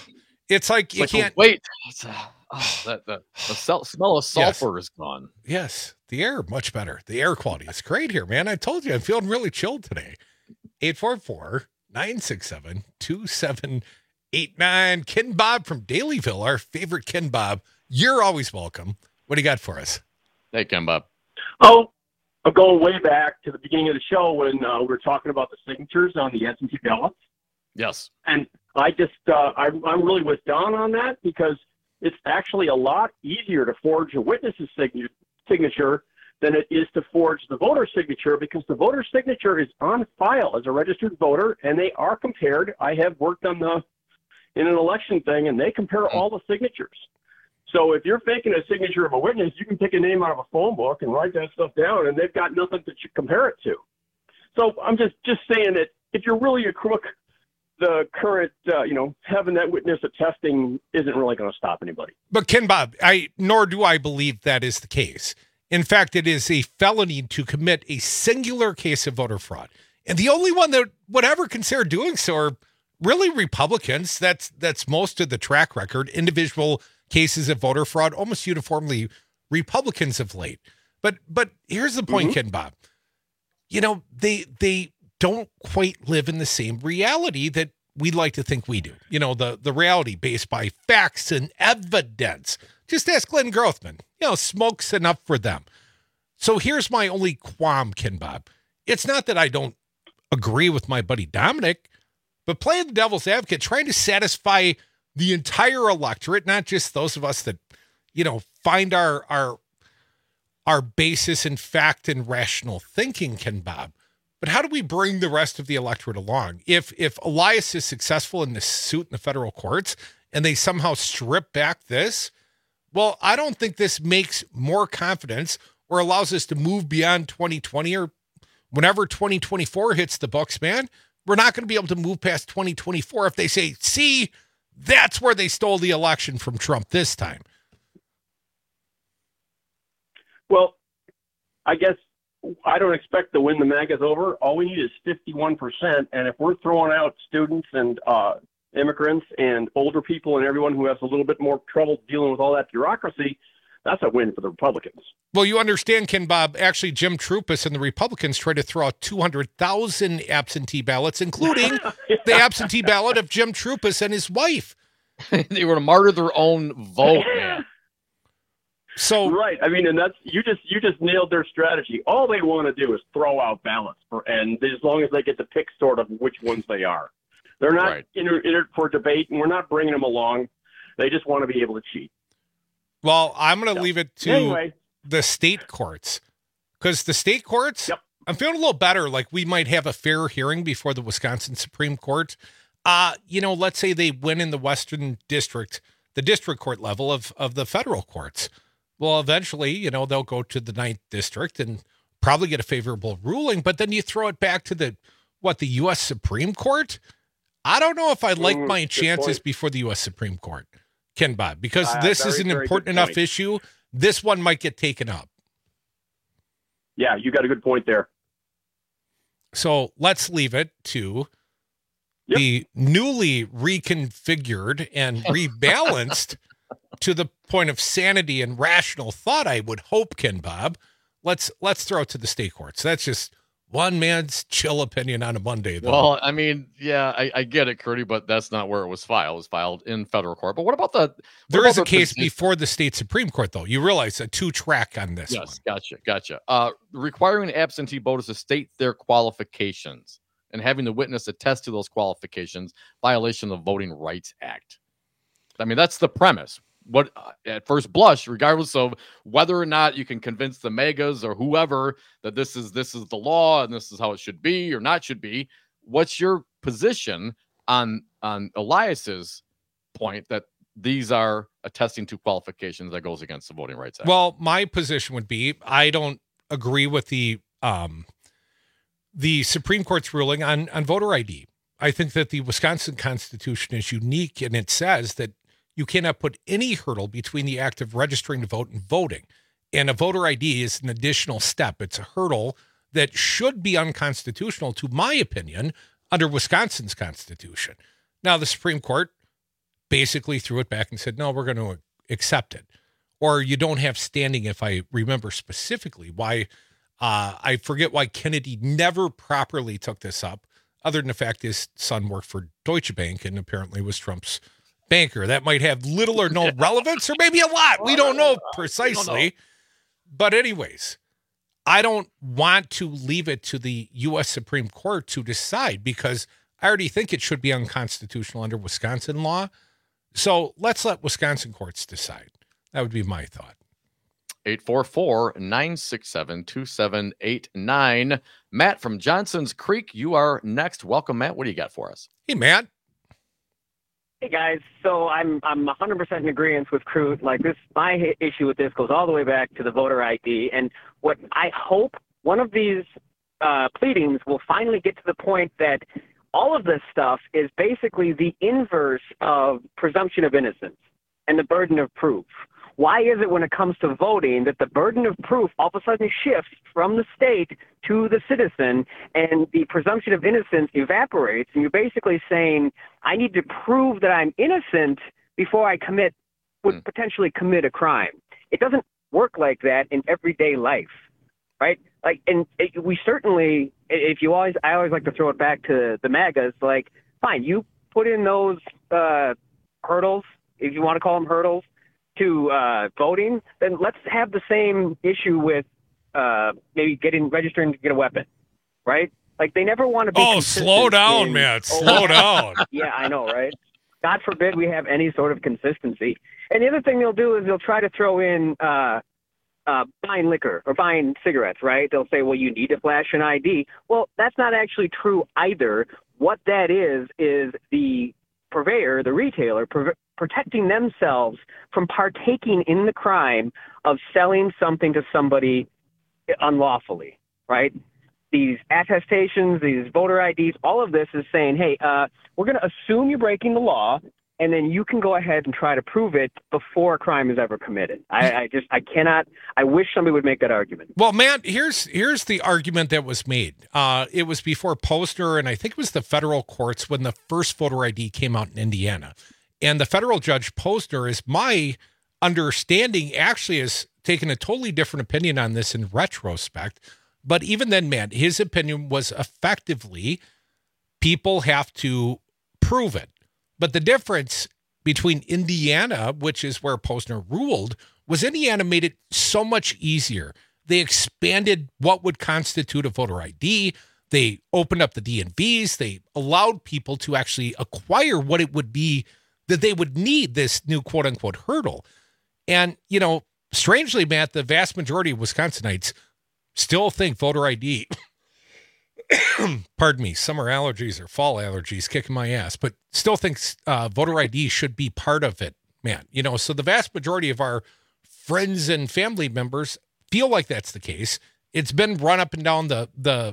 it's like it's you like, can't, oh, wait. It's, uh, oh, that, the, the sel- smell of sulfur is gone. yes, the air, much better. The air quality is great here, man. I told you, I'm feeling really chilled today. eight four four, nine six seven, two seven eight nine. Ken Bob from Dalyville, our favorite Ken Bob. You're always welcome. What do you got for us? Hey, Ken Bob. Oh, I'm going way back to the beginning of the show when uh, we were talking about the signatures on the absentee ballots. Yes. And I just, uh, I'm, I'm really with Don on that because it's actually a lot easier to forge a witness's sign- signature than it is to forge the voter signature because the voter signature is on file as a registered voter and they are compared. I have worked on the, in an election thing and they compare all the signatures. So if you're faking a signature of a witness, you can pick a name out of a phone book and write that stuff down, and they've got nothing to compare it to. So I'm just, just saying that if you're really a crook, the current, uh, you know, having that witness attesting isn't really going to stop anybody. But Ken Bob, I nor do I believe that is the case. In fact, it is a felony to commit a singular case of voter fraud. And the only one that would ever consider doing so are really Republicans. That's that's most of the track record. Individual cases of voter fraud, almost uniformly Republicans of late. But but here's the point, mm-hmm. Ken Bob. You know, they they don't quite live in the same reality that we like to think we do. You know, the, the reality based by facts and evidence. Just ask Glenn Grothman. You know, smoke's enough for them. So here's my only qualm, Ken Bob. It's not that I don't agree with my buddy Dominic, but playing the devil's advocate, trying to satisfy the entire electorate, not just those of us that, you know, find our our our basis in fact and rational thinking, Ken Bob. But how do we bring the rest of the electorate along? If if Elias is successful in this suit in the federal courts and they somehow strip back this, well, I don't think this makes more confidence or allows us to move beyond twenty twenty or whenever twenty twenty-four hits the books, man. We're not going to be able to move past twenty twenty-four if they say, see, that's where they stole the election from Trump this time. Well, I guess I don't expect the win the MAGA's over. All we need is fifty-one percent. And if we're throwing out students and uh, immigrants and older people and everyone who has a little bit more trouble dealing with all that bureaucracy, that's a win for the Republicans. Well, you understand, Ken Bob, actually Jim Trupis and the Republicans tried to throw out two hundred thousand absentee ballots, including yeah. the absentee ballot of Jim Trupis and his wife. They were to martyr their own vote, man. So right, I mean, and that's you just you just nailed their strategy. All they want to do is throw out ballots, for, and as long as they get to pick sort of which ones they are, they're not right. in, in it for debate, and we're not bringing them along. They just want to be able to cheat. Well, I'm going to so, leave it to anyway. the state courts, because the state courts, yep. I'm feeling a little better. Like we might have a fair hearing before the Wisconsin Supreme Court. Uh, you know, let's say they win in the Western District, the district court level of, of the federal courts. Well, eventually, you know, they'll go to the ninth district and probably get a favorable ruling, but then you throw it back to the, what, the U S Supreme Court? I don't know if I like mm, my chances point. before the U S Supreme Court, Ken Bob, because uh, this very, is an important enough point. issue. This one might get taken up. Yeah, you got a good point there. So let's leave it to yep. the newly reconfigured and rebalanced to the point of sanity and rational thought, I would hope, Ken Bob. Let's let's throw it to the state courts. That's just one man's chill opinion on a Monday, though. Well, I mean, yeah, I, I get it, Curdy, but that's not where it was filed. It was filed in federal court. But what about the? What there about is a the case position- before the state Supreme Court, though. You realize a two track on this Yes, one. gotcha, gotcha. Uh, requiring absentee voters to state their qualifications and having the witness attest to those qualifications, violation of the Voting Rights Act. I mean, that's the premise. What uh, at first blush, regardless of whether or not you can convince the megas or whoever that this is this is the law and this is how it should be or not should be, what's your position on on Elias's point that these are attesting to qualifications that goes against the Voting Rights Act? Well, my position would be I don't agree with the um, the Supreme Court's ruling on on voter I D. I think that the Wisconsin Constitution is unique, and it says that you cannot put any hurdle between the act of registering to vote and voting. And a voter I D is an additional step. It's a hurdle that should be unconstitutional, to my opinion, under Wisconsin's Constitution. Now, the Supreme Court basically threw it back and said, no, we're going to accept it. Or you don't have standing, if I remember specifically why. Uh, I forget why Kennedy never properly took this up, other than the fact his son worked for Deutsche Bank and apparently was Trump's banker. That might have little or no relevance, or maybe a lot. We don't know precisely. Don't know. But anyways, I don't want to leave it to the U S Supreme Court to decide, because I already think it should be unconstitutional under Wisconsin law. So let's let Wisconsin courts decide. That would be my thought. eight four four, nine six seven, two seven eight nine. Matt from Johnson's Creek, you are next. Welcome, Matt. What do you got for us? Hey, Matt. Hey guys, so I'm I'm one hundred percent in agreement with Crute. Like this, my issue with this goes all the way back to the voter I D. And what I hope one of these uh, pleadings will finally get to the point that all of this stuff is basically the inverse of presumption of innocence and the burden of proof. Why is it when it comes to voting that the burden of proof all of a sudden shifts from the state to the citizen, and the presumption of innocence evaporates, and you're basically saying, I need to prove that I'm innocent before I commit, would mm. potentially commit a crime. It doesn't work like that in everyday life, right? Like, and it, we certainly, if you always, I always like to throw it back to the MAGAs, like, fine, you put in those uh, hurdles, if you want to call them hurdles, to uh, voting, then let's have the same issue with uh, maybe getting registering to get a weapon, right? Like they never want to be. Oh, slow down, in, man. Slow oh, down. Yeah, I know, right? God forbid we have any sort of consistency. And the other thing they'll do is they'll try to throw in uh, uh, buying liquor or buying cigarettes, right? They'll say, well, you need to flash an I D. Well, that's not actually true either. What that is is the purveyor, the retailer, pr- protecting themselves from partaking in the crime of selling something to somebody unlawfully, right? These attestations, these voter I Ds, all of this is saying, hey, uh, we're going to assume you're breaking the law, and then you can go ahead and try to prove it before a crime is ever committed. I, I just, I cannot, I wish somebody would make that argument. Well, Matt, here's here's the argument that was made. Uh, it was before Posner, and I think it was the federal courts when the first voter I D came out in Indiana. And the federal judge Posner, is my understanding, actually has taken a totally different opinion on this in retrospect. But even then, man, his opinion was effectively people have to prove it. But the difference between Indiana, which is where Posner ruled, was Indiana made it so much easier. They expanded what would constitute a voter I D. They opened up the D M Vs. They allowed people to actually acquire what it would be that they would need, this new quote unquote hurdle. And, you know, strangely, Matt, the vast majority of Wisconsinites still think voter I D, pardon me, summer allergies or fall allergies kicking my ass, but still thinks uh, voter I D should be part of it, man. You know, so the vast majority of our friends and family members feel like that's the case. It's been run up and down the, the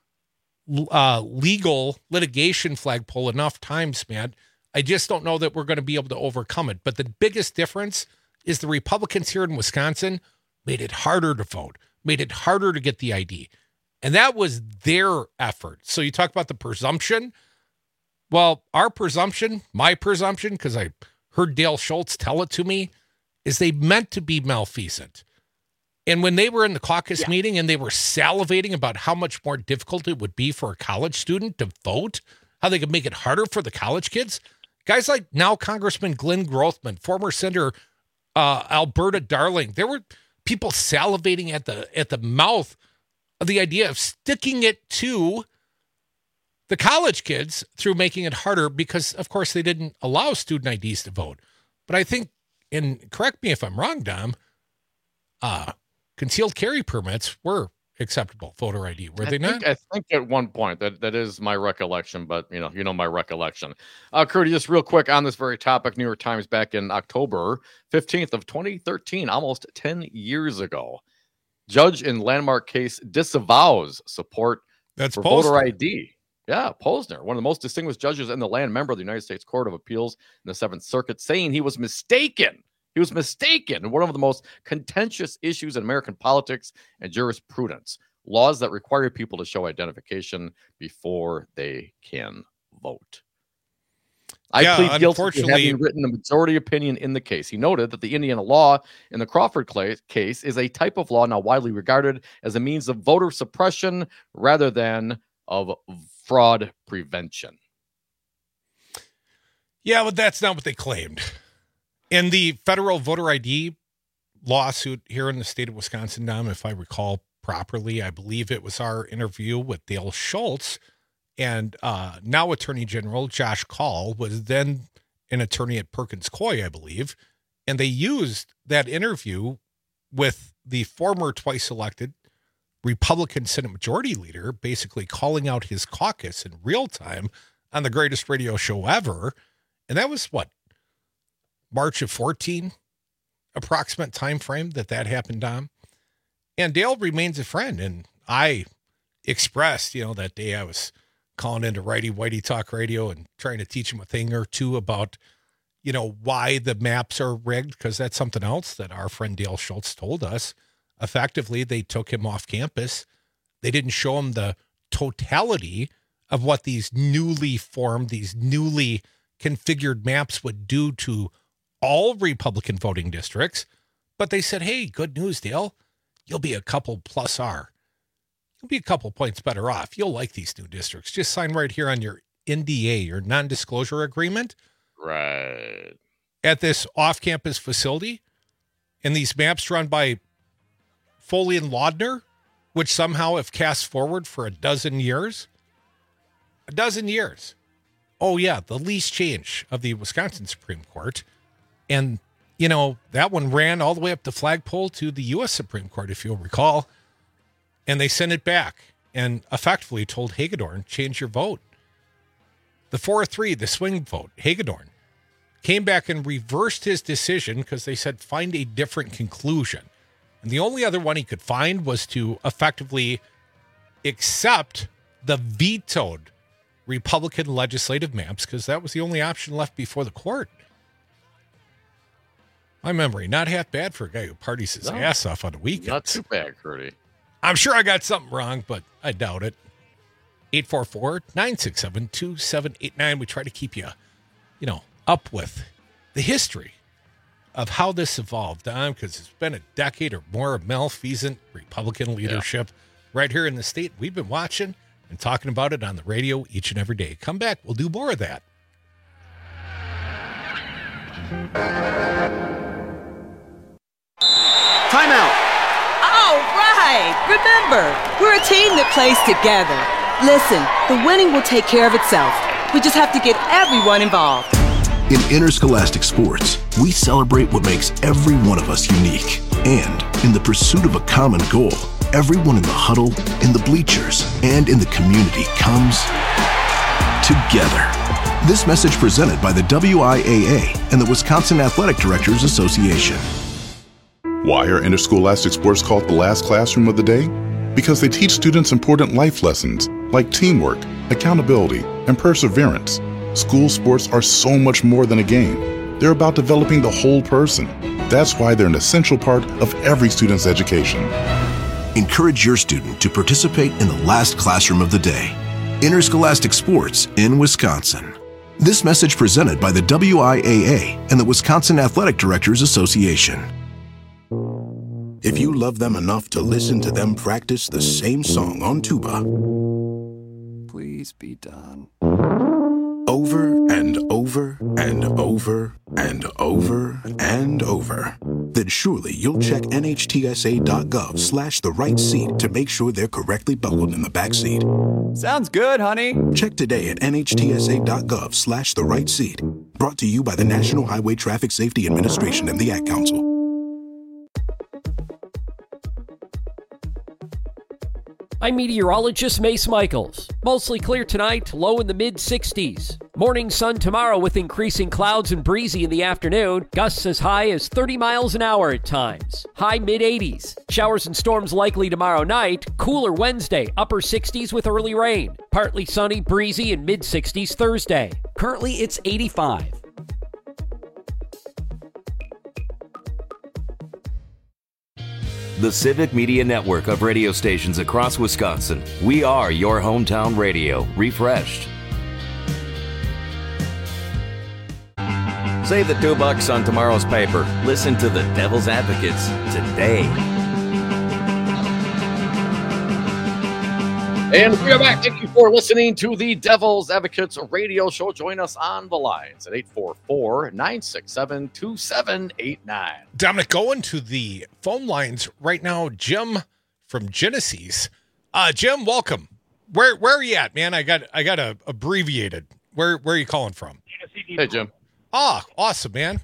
uh, legal litigation flagpole enough times, man. I just don't know that we're going to be able to overcome it. But the biggest difference is the Republicans here in Wisconsin made it harder to vote, made it harder to get the I D. And that was their effort. So you talk about the presumption. Well, our presumption, my presumption, because I heard Dale Schultz tell it to me, is they meant to be malfeasant. And when they were in the caucus yeah. meeting and they were salivating about how much more difficult it would be for a college student to vote, how they could make it harder for the college kids, guys like now Congressman Glenn Grothman, former Senator uh, Alberta Darling, there were people salivating at the at the mouth of the idea of sticking it to the college kids through making it harder because, of course, they didn't allow student I Ds to vote. But I think, and correct me if I'm wrong, Dom, uh, concealed carry permits were acceptable voter I D, were I they think, not? I think at one point that that is my recollection, but you know, you know my recollection. Uh, Curdy, just real quick on this very topic, New York Times back in October fifteenth of twenty thirteen, almost ten years ago, judge in landmark case disavows support That's for Posner. voter I D. Yeah, Posner, one of the most distinguished judges in the land, member of the United States Court of Appeals in the Seventh Circuit, saying he was mistaken. He was mistaken in one of the most contentious issues in American politics and jurisprudence, laws that require people to show identification before they can vote. I yeah, plead guilty to unfortunately- having written a majority opinion in the case. He noted that the Indiana law in the Crawford cla- case is a type of law now widely regarded as a means of voter suppression rather than of fraud prevention. Yeah, but that's not what they claimed. In the federal voter I D lawsuit here in the state of Wisconsin, Dom, if I recall properly, I believe it was our interview with Dale Schultz and uh, now Attorney General Josh Kaul was then an attorney at Perkins Coie, I believe. And they used that interview with the former twice elected Republican Senate Majority Leader, basically calling out his caucus in real time on the greatest radio show ever. And that was what? March of fourteen, approximate time frame that that happened, Dom. And Dale remains a friend. And I expressed, you know, that day I was calling into Righty Whitey Talk Radio and trying to teach him a thing or two about, you know, why the maps are rigged, because that's something else that our friend Dale Schultz told us. Effectively, they took him off campus. They didn't show him the totality of what these newly formed, these newly configured maps would do to all Republican voting districts. But they said, hey, good news, Dale. You'll be a couple plus R. You'll be a couple points better off. You'll like these new districts. Just sign right here on your N D A, your non-disclosure agreement. Right. At this off-campus facility. And these maps run by Foley and Laudner, which somehow have cast forward for a dozen years. A dozen years. Oh, yeah, the least change of the Wisconsin Supreme Court. And, you know, that one ran all the way up the flagpole to the U S Supreme Court, if you'll recall. And they sent it back and effectively told Hagedorn, change your vote. The four three, the swing vote, Hagedorn, came back and reversed his decision because they said, find a different conclusion. And the only other one he could find was to effectively accept the vetoed Republican legislative maps, because that was the only option left before the court. My memory, not half bad for a guy who parties his No, ass off on the weekends. Not too bad, Curdy. I'm sure I got something wrong, but I doubt it. eight four four, nine six seven, two seven eight nine. We try to keep you, you know, up with the history of how this evolved, Don, because it's been a decade or more of malfeasant Republican leadership right here in the state. We've been watching and talking about it on the radio each and every day. Come back. We'll do more of that. Timeout. All right. Remember, we're a team that plays together. Listen, the winning will take care of itself. We just have to get everyone involved. In interscholastic sports, we celebrate what makes every one of us unique. And in the pursuit of a common goal, everyone in the huddle, in the bleachers, and in the community comes together. This message presented by the W I A A and the Wisconsin Athletic Directors Association. Why are interscholastic sports called the last classroom of the day? Because they teach students important life lessons like teamwork, accountability, and perseverance. School sports are so much more than a game. They're about developing the whole person. That's why they're an essential part of every student's education. Encourage your student to participate in the last classroom of the day. Interscholastic sports in Wisconsin. This message presented by the W I A A and the Wisconsin Athletic Directors Association. if you love them enough to listen to them practice the same song on tuba. Please be done. Over and over and over and over and over, then surely you'll check nhtsa.gov slash the right seat to make sure they're correctly buckled in the back seat. Sounds good, honey. Check today at nhtsa.gov slash the right seat. Brought to you by the National Highway Traffic Safety Administration and the Ad Council. I'm meteorologist Mace Michaels. Mostly clear tonight, low in the mid sixties. Morning sun tomorrow with increasing clouds and breezy in the afternoon. Gusts as high as thirty miles an hour at times. High mid eighties. Showers and storms likely tomorrow night. Cooler Wednesday, upper sixties with early rain. Partly sunny, breezy, and mid sixties Thursday. Currently it's eighty-five. The Civic Media Network of radio stations across Wisconsin. We are your hometown radio, refreshed. Save the two bucks on tomorrow's paper. Listen to the Devil's Advocates today. And we are back. Thank you for listening to the Devil's Advocates radio show. Join us on the lines at eight four four, nine six seven, two seven eight nine. Dominic, going to the phone lines right now. Jim from Genesis. Uh, Jim, welcome. Where where are you at, man? I got I got a abbreviated. Where where are you calling from? Hey, Jim. Ah, awesome, man.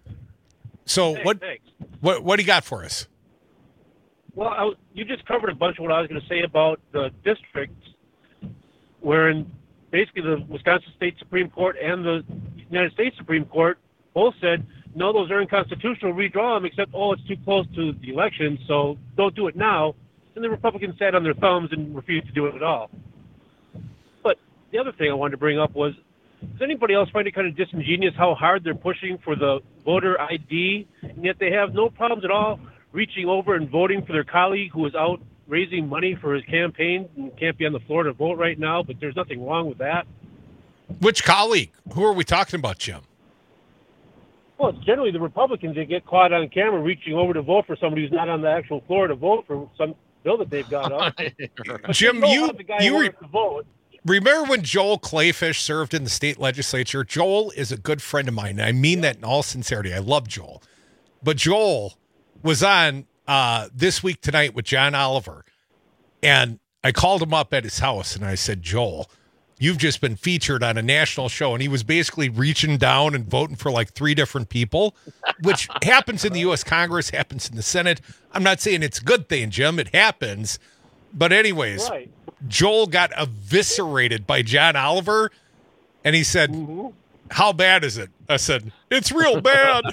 So Hey, what thanks. what what do you got for us? Well, I, was- you just covered a bunch of what I was going to say about the districts, wherein basically the Wisconsin State Supreme Court and the United States Supreme Court both said, no, those are unconstitutional, redraw them, except, oh, it's too close to the election, so don't do it now. And the Republicans sat on their thumbs and refused to do it at all. But the other thing I wanted to bring up was, does anybody else find it kind of disingenuous how hard they're pushing for the voter I D, and yet they have no problems at all reaching over and voting for their colleague who is out raising money for his campaign and can't be on the floor to vote right now, but there's nothing wrong with that. Which colleague? Who are we talking about, Jim? Well, it's generally the Republicans that get caught on camera reaching over to vote for somebody who's not on the actual floor to vote for some bill that they've got up. Jim, you you were re- remember when Joel Clayfish served in the state legislature? Joel is a good friend of mine, and I mean that in all sincerity. I love Joel. But Joel was on uh, This Week Tonight with John Oliver, and I called him up at his house, and I said, Joel, you've just been featured on a national show, and he was basically reaching down and voting for like three different people, which happens in the U S Congress, happens in the Senate. I'm not saying it's a good thing, Jim. It happens. But anyways, Right. Joel got eviscerated by John Oliver, and he said, Mm-hmm. how bad is it? I said, it's real bad.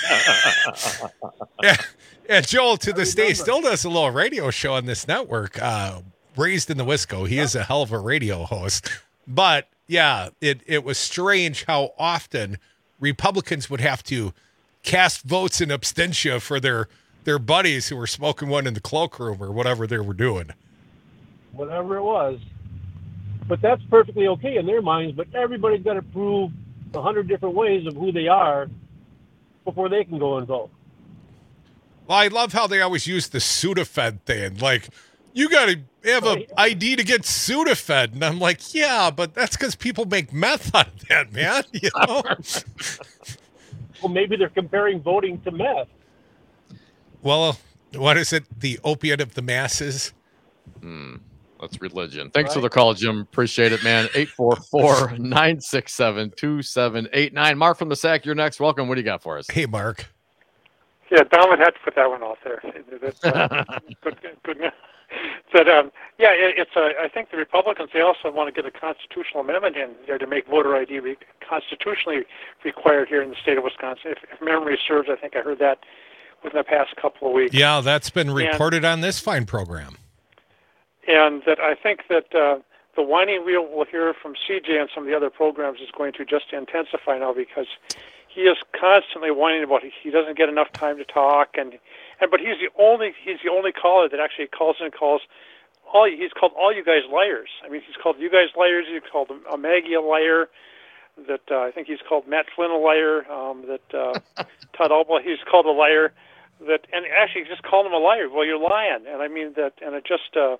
yeah. And Joel, to this day, still does a little radio show on this network, uh, Raised in the Wisco. He is a hell of a radio host. But, yeah, it, it was strange how often Republicans would have to cast votes in abstention for their, their buddies who were smoking one in the cloakroom or whatever they were doing. Whatever it was. But that's perfectly okay in their minds, but everybody's got to prove a hundred different ways of who they are before they can go and vote. Well, I love how they always use the Sudafed thing. Like, you got to have an I D to get Sudafed. And I'm like, yeah, but that's because people make meth out of that, man. You know? Well, maybe they're comparing voting to meth. Well, what is it? The opiate of the masses? Hmm. That's religion. Thanks Right. for the call, Jim. Appreciate it, man. eight four four, nine six seven, two seven eight nine. Mark from the S A C, you're next. Welcome. What do you got for us? Hey, Mark. Yeah, Donald had to put that one out there. That's, uh, good, good. But, um, yeah, it, it's. Uh, I think the Republicans, they also want to get a constitutional amendment in there to make voter I D re- constitutionally required here in the state of Wisconsin. If, if memory serves, I think I heard that within the past couple of weeks. Yeah, that's been And- reported on this fine program. And that I think that uh, the whining wheel we'll hear from C J and some of the other programs is going to just intensify now, because he is constantly whining about he doesn't get enough time to talk, and and but he's the only he's the only caller that actually calls in and calls all he's called all you guys liars. I mean, he's called you guys liars. He's called a Maggie a liar. That uh, I think he's called Matt Flynn a liar. Um, that uh, Todd Alba he's called a liar. that, and actually just called him a liar. Well, you're lying, and I mean that, and it just uh,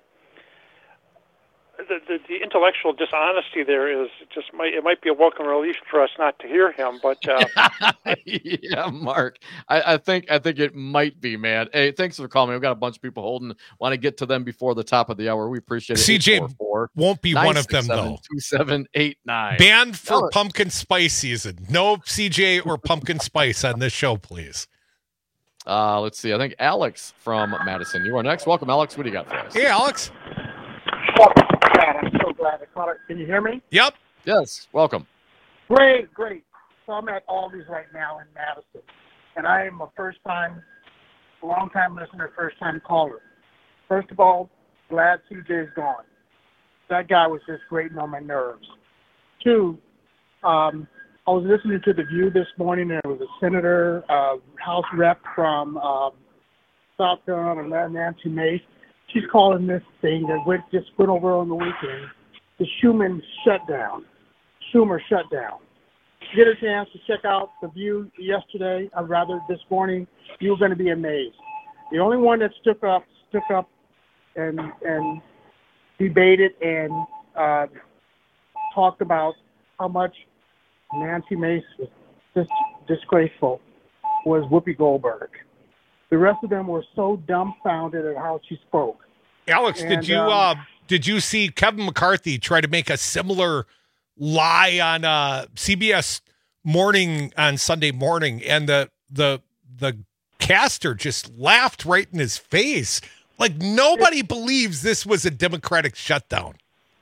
the, the the intellectual dishonesty there is just might it might be a welcome relief for us not to hear him, but uh, yeah, Mark, I, I think I think it might be, man. Hey, thanks for calling me. We've got a bunch of people holding. Want to get to them before the top of the hour. We appreciate it. C J won't be one of them though. Two seven eight nine. Banned for no. pumpkin spice season. No C J or pumpkin spice on this show, please. Uh, let's see. I think Alex from Madison. You are next. Welcome, Alex. What do you got for us? Hey, Alex. Oh, God, I'm so glad I caught it. Can you hear me? Yep. Yes. Welcome. Great, great. So I'm at Aldi's right now in Madison, and I am a first-time, long-time listener, first-time caller. First of all, glad C J is gone. That guy was just grating on my nerves. Two, um, I was listening to The View this morning, and there was a senator, uh, House rep from um, South Carolina, Nancy Mace. She's calling this thing that went, just went over on the weekend the Schumer shutdown. Schumer shutdown. Get a chance to check out The View yesterday, or rather this morning, you're going to be amazed. The only one that stuck up, stuck up, and and debated and uh, talked about how much Nancy Mace was just disgraceful was Whoopi Goldberg. The rest of them were so dumbfounded at how she spoke. Alex, and, did you um, uh, did you see Kevin McCarthy try to make a similar lie on uh, C B S Morning on Sunday morning, and the the the caster just laughed right in his face, like nobody it, believes this was a Democratic shutdown.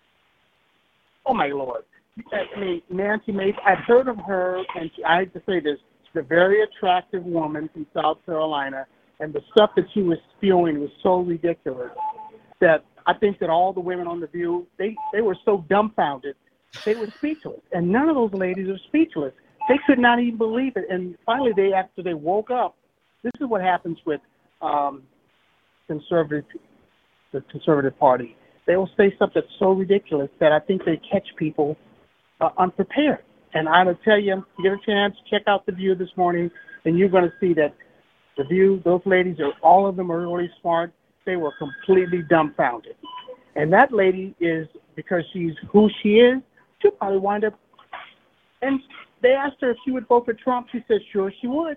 Oh my Lord! I mean, Nancy Mace. I've heard of her, and she, I have to say this: she's a very attractive woman from South Carolina, and the stuff that she was spewing was so ridiculous that I think that all the women on The View, they they were so dumbfounded. They were speechless, and none of those ladies are speechless. They could not even believe it. And finally, they after they woke up, this is what happens with um, conservative, the conservative party. They will say something that's so ridiculous that I think they catch people uh, unprepared. And I'm gonna tell you, you get a chance, check out The View this morning, and you're going to see that The View, those ladies are all of them are really smart. They were completely dumbfounded, and that lady is because she's who she is. She'll probably wind up. And they asked her if she would vote for Trump. She said, sure, she would.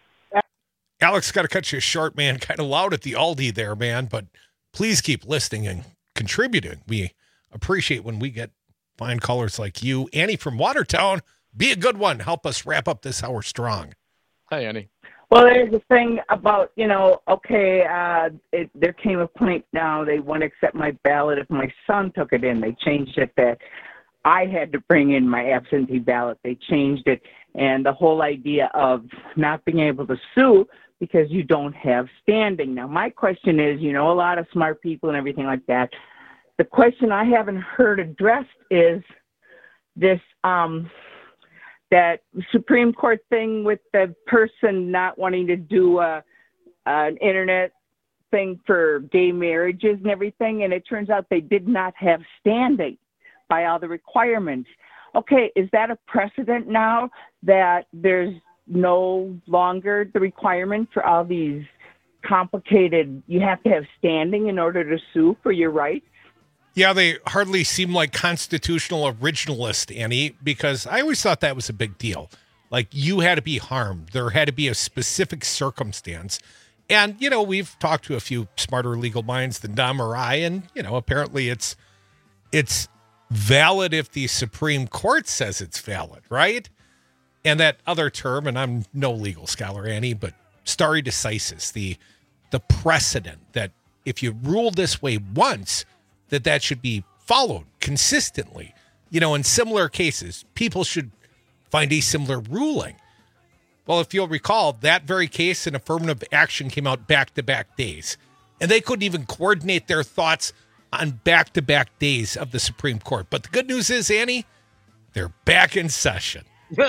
Alex, got to cut you short, man. Kind of loud at the Aldi there, man. But please keep listening and contributing. We appreciate when we get fine callers like you. Annie from Watertown, be a good one. Help us wrap up this hour strong. Hi, Annie. Well, there's a thing about, you know, okay, uh, it, there came a point now they wouldn't accept my ballot if my son took it in. They changed it that I had to bring in my absentee ballot. They changed it. And the whole idea of not being able to sue because you don't have standing. Now, my question is, you know, a lot of smart people and everything like that. The question I haven't heard addressed is this, um, that Supreme Court thing with the person not wanting to do a, an internet thing for gay marriages and everything, and it turns out they did not have standing by all the requirements. Okay, is that a precedent now that there's no longer the requirement for all these complicated, you have to have standing in order to sue for your rights? Yeah, they hardly seem like constitutional originalists, Annie, because I always thought that was a big deal. Like, you had to be harmed. There had to be a specific circumstance. And, you know, we've talked to a few smarter legal minds than Dom or I, and, you know, apparently it's it's valid if the Supreme Court says it's valid, right? And that other term, and I'm no legal scholar, Annie, but stare decisis, the the precedent that if you rule this way once, that that should be followed consistently. You know, in similar cases, people should find a similar ruling. Well, if you'll recall, that very case in affirmative action came out back-to-back days. And they couldn't even coordinate their thoughts on back-to-back days of the Supreme Court. But the good news is, Annie, they're back in session.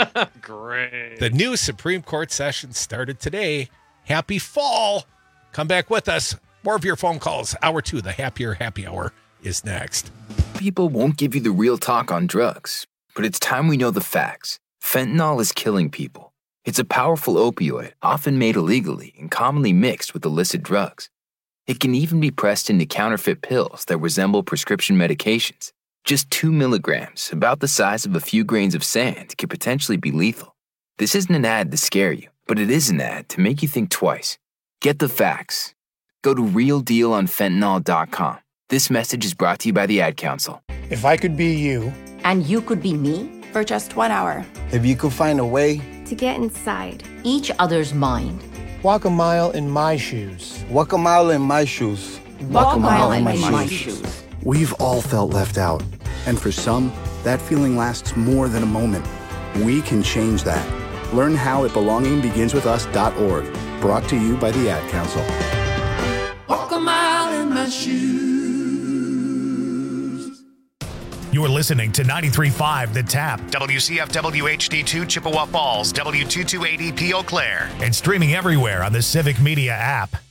Great. The new Supreme Court session started today. Happy fall. Come back with us. More of your phone calls. Hour two, the Happier Happy Hour, is next. People won't give you the real talk on drugs, but it's time we know the facts. Fentanyl is killing people. It's a powerful opioid, often made illegally and commonly mixed with illicit drugs. It can even be pressed into counterfeit pills that resemble prescription medications. Just two milligrams, about the size of a few grains of sand, could potentially be lethal. This isn't an ad to scare you, but it is an ad to make you think twice. Get the facts. Go to real deal on fentanyl dot com. This message is brought to you by the Ad Council. If I could be you, and you could be me, for just one hour. If you could find a way to get inside each other's mind. Walk a mile in my shoes. Walk a mile in my shoes. Walk, Walk a mile, mile in my, my shoes. shoes. We've all felt left out. And for some, that feeling lasts more than a moment. We can change that. Learn how at belonging begins with us dot org. Brought to you by the Ad Council. Walk a mile in my shoes. You're listening to ninety-three point five The Tap, W C F W H D two Chippewa Falls, W two two eight E P Eau Claire, and streaming everywhere on the Civic Media app.